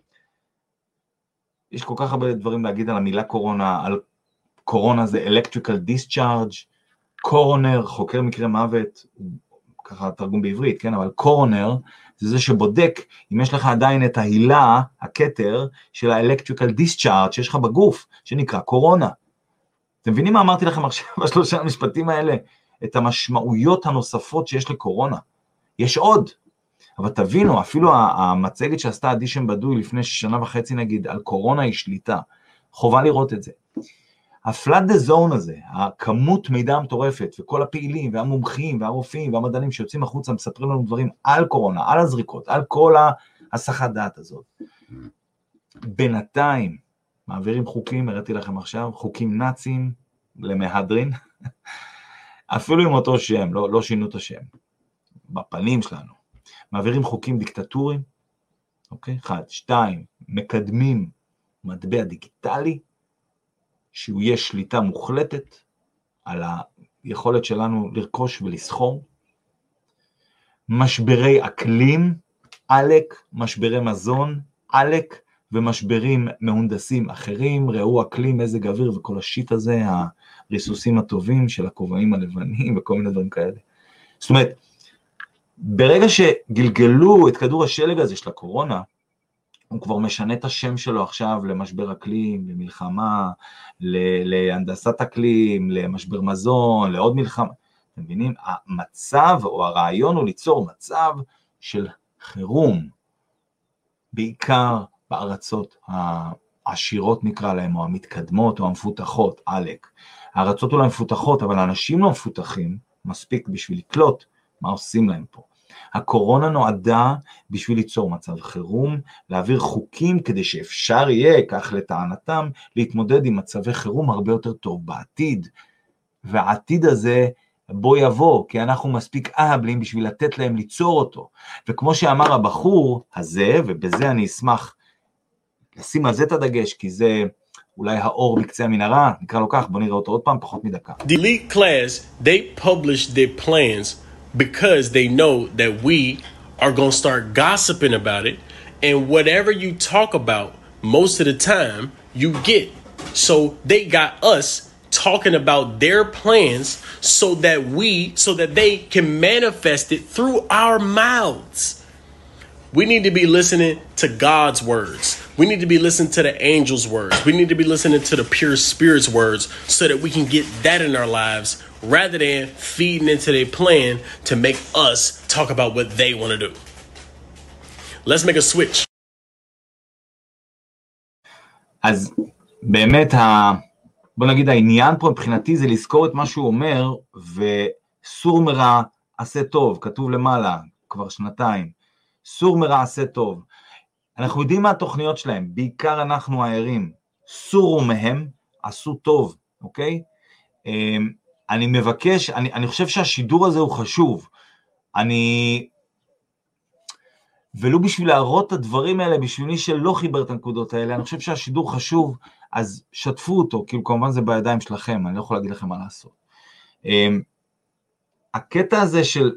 יש כל כך הרבה דברים להגיד על המילה קורונה, על קורונה זה electrical discharge, קורונר, חוקר מקרה מוות, ככה תרגום בעברית, כן, אבל קורונר זה זה שבודק אם יש לך עדיין את ההילה, הכתר של ה-electrical discharge שיש לך בגוף, שנקרא קורונה. אתם מבינים מה אמרתי לכם עכשיו בשלושה המשפטים האלה? את המשמעויות הנוספות שיש לקורונה. יש עוד, אבל תבינו, אפילו המצגת שעשתה עדי שם בדוי לפני שנה וחצי נגיד, על קורונה היא שליטה, חובה לראות את זה. ה-flood the zone הזה, הכמות מידע מטורפת, וכל הפעילים והמומחים והרופאים והמדענים שיוצאים החוצה, מספרים לנו דברים על קורונה, על הזריקות, על כל ההסחת דעת הזאת. בינתיים, מעבירים חוקים, הראיתי לכם עכשיו, חוקים נאצים למהדרין, אפילו עם אותו שם, לא, לא שינו את השם, בפנים שלנו, מעבירים חוקים דיקטטוריים, אוקיי? אחד, שתיים, מקדמים מטבע דיגיטלי, שהוא יהיה שליטה מוחלטת על היכולת שלנו לרכוש ולסחור, משברי אקלים, עלק, משברי מזון, עלק, ומשברים מהונדסים אחרים, ראו אקלים, מזג אוויר וכל השיט הזה, הריסוסים הטובים של הכובעים הלבנים וכל מיני דברים כאלה. זאת אומרת, ברגע שגלגלו את כדור השלג הזה של הקורונה, הוא כבר משנה את השם שלו עכשיו למשבר אקלים, למלחמה, להנדסת אקלים, למשבר מזון, לעוד מלחמה. אתם מבינים? המצב או הרעיון הוא ליצור מצב של חירום, בעיקר בארצות העשירות נקרא להם, או המתקדמות, או המפותחות, אלק. הארצות אולי מפותחות, אבל האנשים לא מפותחים, מספיק בשביל לקלוט מה עושים להם פה. הקורונה נועדה בשביל ליצור מצב חירום, להעביר חוקים כדי שאפשר יהיה, כך לטענתם, להתמודד עם מצבי חירום הרבה יותר טוב בעתיד. והעתיד הזה בוא יבוא, כי אנחנו מספיק אהבלים בשביל לתת להם ליצור אותו. וכמו שאמר הבחור הזה, ובזה אני אשמח לשים על זה את הדגש, כי זה אולי האור בקצה המנהרה, נקרא לו כך, בוא נראה אותו עוד פעם, פחות מדקה. The elite class, they publish their plans because they know that we are going to start gossiping about it, and whatever you talk about, most of the time, you get. So they got us talking about their plans so that we, so that they can manifest it through our mouths. We need to be listening to God's words. We need to be listening to the angels' words. We need to be listening to the pure spirit's words so that we can get that in our lives rather than feeding into their plan to make us talk about what they want to do. Let's make a switch. אז באמת, ה... בוא נגיד, העניין פה מבחינתי זה לזכור את מה שהוא אומר, וסור מרע עשה טוב, כתוב למעלה, כבר שנתיים. סור מרע עשה טוב. אנחנו יודעים מה התוכניות שלהם, בעיקר אנחנו הערים, סורו מהם, עשו טוב, אוקיי? אני מבקש, אני, אני חושב שהשידור הזה הוא חשוב, אני, ולא בשביל להראות את הדברים האלה, בשביל מי שלא חיבר את הנקודות האלה, אני חושב שהשידור חשוב, אז שתפו אותו, כאילו כמובן זה בידיים שלכם, אני לא יכול להגיד לכם מה לעשות. הקטע הזה של,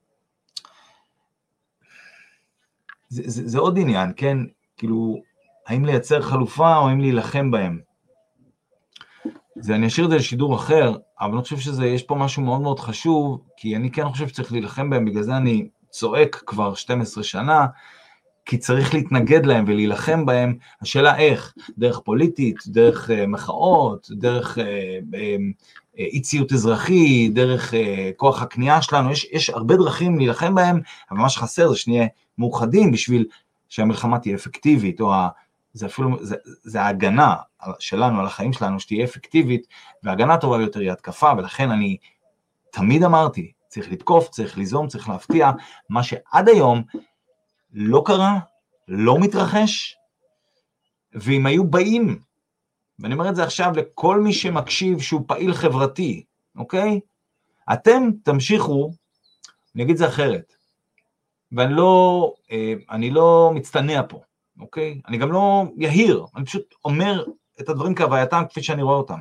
זה, זה, זה עוד עניין, כן? כאילו, האם לייצר חלופה או האם להילחם בהם? זה, אני אשאיר את זה לשידור אחר, אבל אני חושב שזה, יש פה משהו מאוד מאוד חשוב, כי אני כן חושב שצריך להילחם בהם, בגלל זה אני צועק כבר שתים עשרה שנה, כי צריך להתנגד להם ולהילחם בהם, השאלה איך, דרך פוליטית, דרך uh, מחאות, דרך uh, uh, אי ציות אזרחי, דרך uh, כוח הקנייה שלנו, יש, יש הרבה דרכים להילחם בהם, אבל מה שחסר זה שנהיה מאוחדים בשביל שהמלחמה תהיה אפקטיבית, או ה, זה אפילו, זה, זה ההגנה שלנו על החיים שלנו שתהיה אפקטיבית, והגנה טובה יותר היא התקפה, ולכן אני תמיד אמרתי, צריך לתקוף, צריך ליזום, צריך להפתיע, מה שעד היום לא קרה, לא מתרחש, ואם היו באים, ואני אומר את זה עכשיו לכל מי שמקשיב שהוא פעיל חברתי, אוקיי? אתם תמשיכו, אני אגיד זה אחרת, ואני לא, אני לא מצטנע פה, אוקיי? אני גם לא יהיר, אני פשוט אומר את הדברים כהווייתם כפי שאני רואה אותם.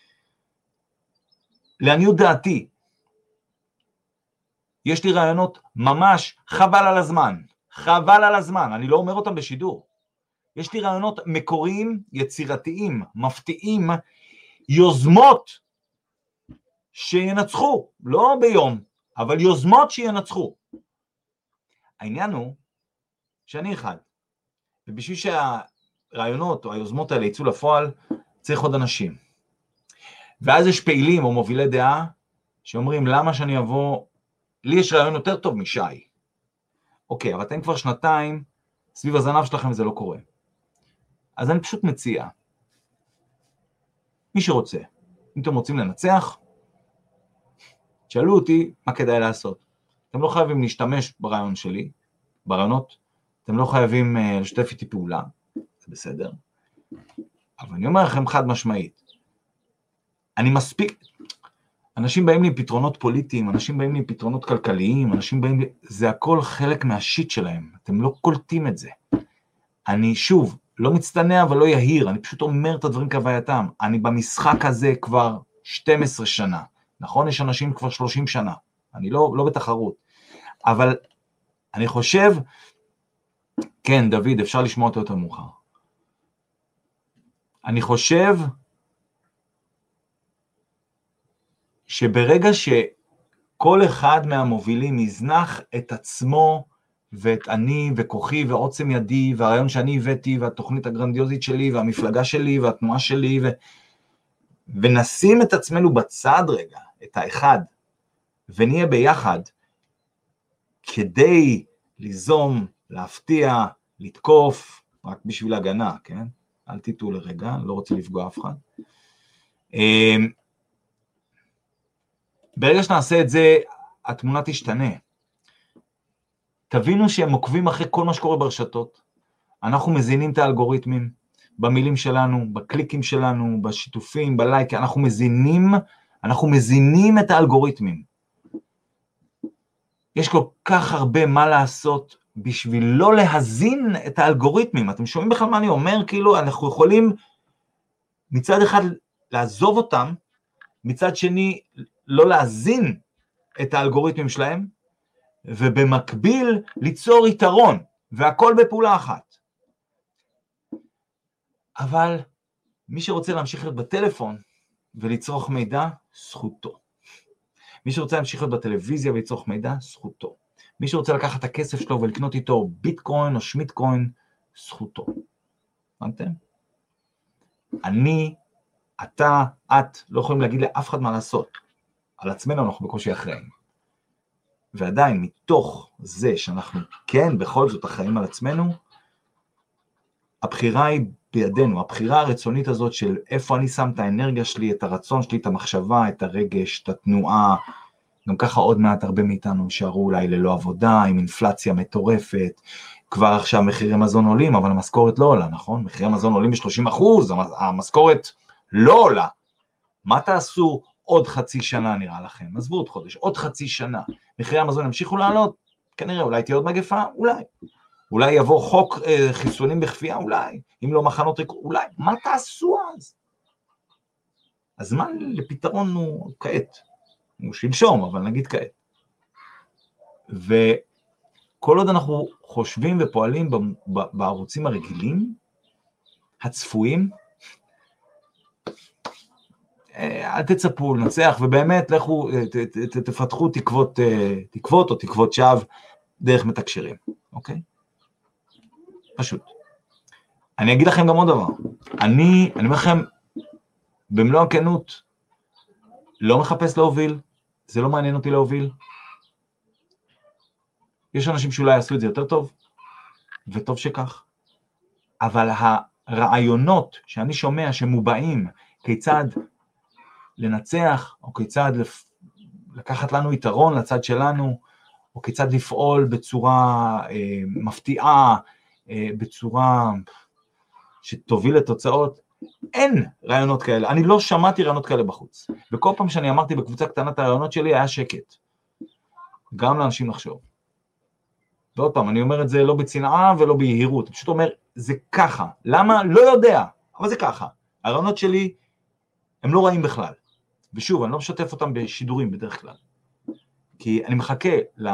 לעניות דעתי, יש לי רעיונות ממש חבל על הזמן, חבל על הזמן, אני לא אומר אותם בשידור. יש לי רעיונות מקוריים, יצירתיים, מפתיעים, יוזמות שינצחו, לא ביום, אבל יוזמות שינצחו. העניין הוא שאני אחד, ובשביל שהרעיונות או היוזמות האלה יצאו לפועל, צריך עוד אנשים. ואז יש פעילים או מובילי דעה, שאומרים למה שאני אבוא, לי יש רעיון יותר טוב משי. אוקיי, אבל אתם כבר שנתיים, סביב הזנב שלכם וזה לא קורה. אז אני פשוט מציע, מי שרוצה, אם אתם רוצים לנצח, שאלו אותי מה כדאי לעשות. אתם לא חייבים להשתמש ברעיון שלי, ברעיונות, אתם לא חייבים uh, לשתף איתי פעולה, זה בסדר. אבל אני אומר לכם חד משמעית, אני מספיק, אנשים באים לי עם פתרונות פוליטיים, אנשים באים לי עם פתרונות כלכליים, אנשים באים לי, זה הכל חלק מהשיט שלהם, אתם לא קולטים את זה. אני שוב, לא מצטנע אבל לא יהיר, אני פשוט אומר את הדברים כהווייתם, אני במשחק הזה כבר שתים עשרה שנה, נכון? יש אנשים כבר שלושים שנה, אני לא, לא בתחרות, אבל אני חושב, כן דוד, אפשר לשמוע אותו יותר מאוחר, אני חושב, שברגע שכל אחד מהמובילים יזנח את עצמו ואת אני וכוחי ועוצם ידי והרעיון שאני הבאתי והתוכנית הגרנדיוזית שלי והמפלגה שלי והתנועה שלי ו... ונשים את עצמנו בצד רגע, את האחד, ונהיה ביחד כדי ליזום, להפתיע, לתקוף, רק בשביל הגנה, כן? אל תטעו לרגע, לא רוצה לפגוע אף אחד. ברגע שנעשה את זה, התמונה תשתנה. תבינו שהם עוקבים אחרי כל מה שקורה ברשתות. אנחנו מזינים את האלגוריתמים, במילים שלנו, בקליקים שלנו, בשיתופים, בלייק, אנחנו מזינים, אנחנו מזינים את האלגוריתמים. יש כל כך הרבה מה לעשות בשביל לא להזין את האלגוריתמים. אתם שומעים בכלל מה אני אומר? כאילו אנחנו יכולים מצד אחד לעזוב אותם, מצד שני לא להזין את האלגוריתמים שלהם, ובמקביל ליצור יתרון, והכל בפעולה אחת. אבל מי שרוצה להמשיך להיות בטלפון ולצרוך מידע, זכותו. מי שרוצה להמשיך להיות בטלוויזיה ולצרוך מידע, זכותו. מי שרוצה לקחת את הכסף שלו ולקנות איתו ביטקוין או שמיטקוין, זכותו. הבנתם? אני, אתה, את, לא יכולים להגיד לאף אחד מה לעשות. על עצמנו אנחנו בקושי אחראים. ועדיין מתוך זה שאנחנו כן בכל זאת אחראים על עצמנו, הבחירה היא בידינו, הבחירה הרצונית הזאת של איפה אני שם את האנרגיה שלי, את הרצון שלי, את המחשבה, את הרגש, את התנועה, גם ככה עוד מעט הרבה מאיתנו נשארו אולי ללא עבודה, עם אינפלציה מטורפת, כבר עכשיו מחירי מזון עולים, אבל המשכורת לא עולה, נכון? מחירי מזון עולים ב-שלושים אחוז, המשכורת לא עולה. מה תעשו עוד חצי שנה נראה לכם? עזבו עוד חודש, עוד חצי שנה. מחירי המזון ימשיכו לעלות? כנראה, אולי תהיה עוד מגפה? אולי. אולי יבוא חוק אה, חיסונים בכפייה? אולי. אם לא מחנות ריקוד? אולי. מה תעשו אז? הזמן לפתרון הוא כעת. הוא שלשום, אבל נגיד כעת. וכל עוד אנחנו חושבים ופועלים בערוצים הרגילים, הצפויים, אל תצפו לנצח, ובאמת לכו, ת, ת, ת, תפתחו תקוות, תקוות או תקוות שווא דרך מתקשרים, אוקיי? פשוט. אני אגיד לכם גם עוד דבר. אני, אני אומר לכם, במלוא הכנות, לא מחפש להוביל, זה לא מעניין אותי להוביל. יש אנשים שאולי יעשו את זה יותר טוב, וטוב שכך. אבל הרעיונות שאני שומע שמובעים, כיצד לנצח, או כיצד לקחת לנו יתרון לצד שלנו, או כיצד לפעול בצורה אה, מפתיעה, אה, בצורה שתוביל לתוצאות, אין רעיונות כאלה. אני לא שמעתי רעיונות כאלה בחוץ. וכל פעם שאני אמרתי בקבוצה קטנה את הרעיונות שלי, היה שקט. גם לאנשים לחשוב. ועוד פעם, אני אומר את זה לא בצנעה ולא ביהירות. אני פשוט אומר, זה ככה. למה? לא יודע. אבל זה ככה. הרעיונות שלי, הם לא רעים בכלל. ושוב, אני לא משתף אותם בשידורים בדרך כלל. כי אני מחכה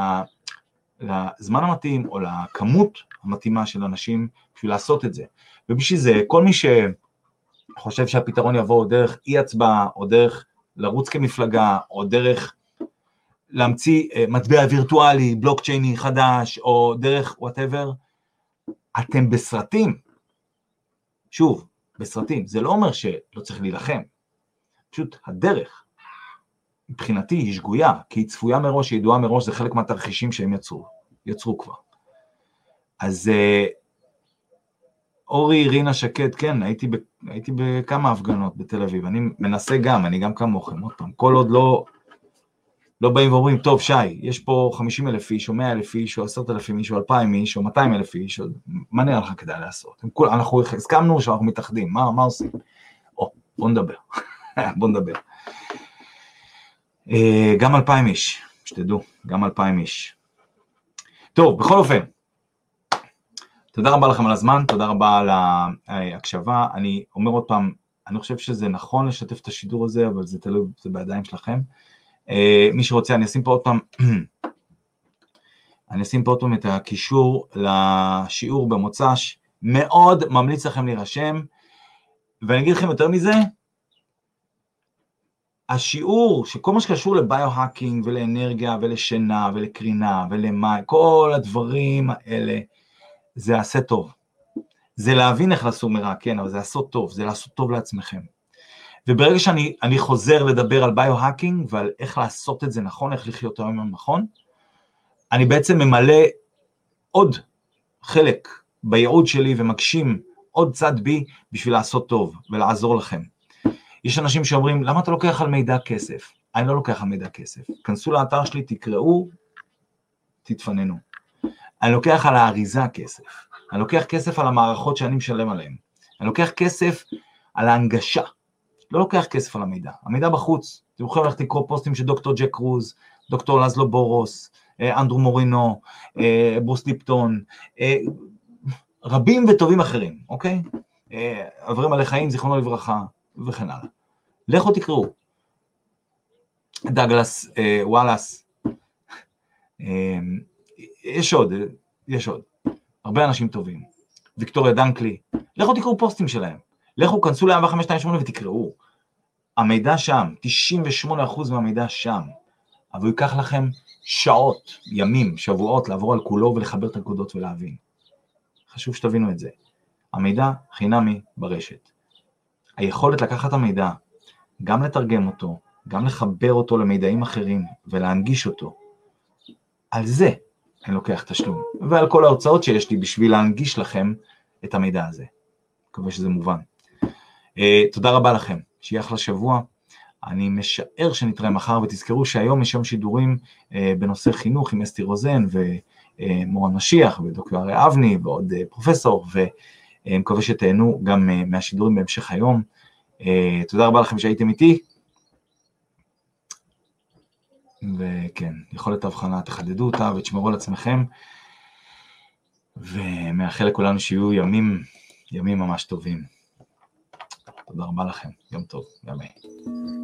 לזמן המתאים, או לכמות המתאימה של אנשים, בשביל לעשות את זה. ובשביל זה, כל מי שחושב שהפתרון יבוא דרך אי הצבעה, או דרך לרוץ כמפלגה, או דרך להמציא מטבע וירטואלי, בלוקצ'ייני חדש, או דרך whatever, אתם בסרטים. שוב, בסרטים. זה לא אומר שלא צריך להילחם. פשוט הדרך, מבחינתי, היא שגויה, כי היא צפויה מראש, היא ידועה מראש, זה חלק מהתרחישים שהם יצרו, יצרו כבר. אז אורי, רינה שקד, כן, הייתי, ב, הייתי בכמה הפגנות בתל אביב, אני מנסה גם, אני גם כמוכם, עוד פעם, כל עוד לא, לא באים ואומרים, טוב, שי, יש פה חמישים אלף איש, או מאה אלף איש, או עשרת אלפים איש, או אלפיים איש, או מאתיים אלף איש, או... מה נראה לך כדאי לעשות? כול, אנחנו הסכמנו שאנחנו מתאחדים, מה, מה עושים? או, בוא נדבר, בוא נדבר. גם אלפיים איש, שתדעו, גם אלפיים איש. טוב, בכל אופן, תודה רבה לכם על הזמן, תודה רבה על ההקשבה. אני אומר עוד פעם, אני חושב שזה נכון לשתף את השידור הזה, אבל זה תלוי, זה בידיים שלכם. מי שרוצה, אני אשים פה עוד פעם, אני אשים פה עוד פעם את הקישור לשיעור במוצ"ש, מאוד ממליץ לכם להירשם, ואני אגיד לכם יותר מזה, השיעור שכל מה שקשור לביו-האקינג ולאנרגיה ולשינה ולקרינה ולמים, כל הדברים האלה, זה יעשה טוב. זה להבין איך לעשות מרע, כן, אבל זה לעשות טוב, זה לעשות טוב לעצמכם. וברגע שאני אני חוזר לדבר על ביו-האקינג ועל איך לעשות את זה נכון, איך לחיות היום נכון, אני בעצם ממלא עוד חלק בייעוד שלי ומגשים עוד צד בי בשביל לעשות טוב ולעזור לכם. יש אנשים שאומרים, למה אתה לוקח על מידע כסף? אני לא לוקח על מידע כסף. כנסו לאתר שלי, תקראו, תתפננו. אני לוקח על האריזה כסף. אני לוקח כסף על המערכות שאני משלם עליהן. אני לוקח כסף על ההנגשה. לא לוקח כסף על המידע. המידע בחוץ. אתם יכולים ללכת לקרוא פוסטים של דוקטור ג'ק רוז, דוקטור לזלו בורוס, אנדרו מורינו, ברוס ליפטון, רבים וטובים אחרים, אוקיי? עברים עלי חיים, זיכרונו לברכה, וכן הלאה. לכו תקראו. דאגלס, וואלאס, יש עוד, יש עוד. הרבה אנשים טובים. ויקטוריה דנקלי. לכו תקראו פוסטים שלהם. לכו, כנסו ל-ארבע חמש שתיים שמונה ותקראו. המידע שם, תשעים ושמונה אחוז מהמידע שם. אבל הוא ייקח לכם שעות, ימים, שבועות, לעבור על כולו ולחבר את הנקודות ולהבין. חשוב שתבינו את זה. המידע חינמי ברשת. היכולת לקחת את המידע, גם לתרגם אותו, גם לחבר אותו למידעים אחרים ולהנגיש אותו. על זה אני לוקח תשלום. ועל כל ההוצאות שיש לי בשביל להנגיש לכם את המידע הזה. מקווה שזה מובן. Uh, תודה רבה לכם. שיהיה אחלה שבוע. אני משער שנתראה מחר, ותזכרו שהיום יש יום שידורים uh, בנושא חינוך עם אסתי רוזן ומורן משיח ודוקטור אריה אבני ועוד uh, פרופסור, ומקווה שתהנו גם uh, מהשידורים בהמשך היום. Uh, תודה רבה לכם שהייתם איתי. וכן, יכולת ההבחנה, תחדדו אותה ותשמרו על עצמכם, ומאחל לכולנו שיהיו ימים, ימים ממש טובים. תודה רבה לכם, יום טוב, ימי.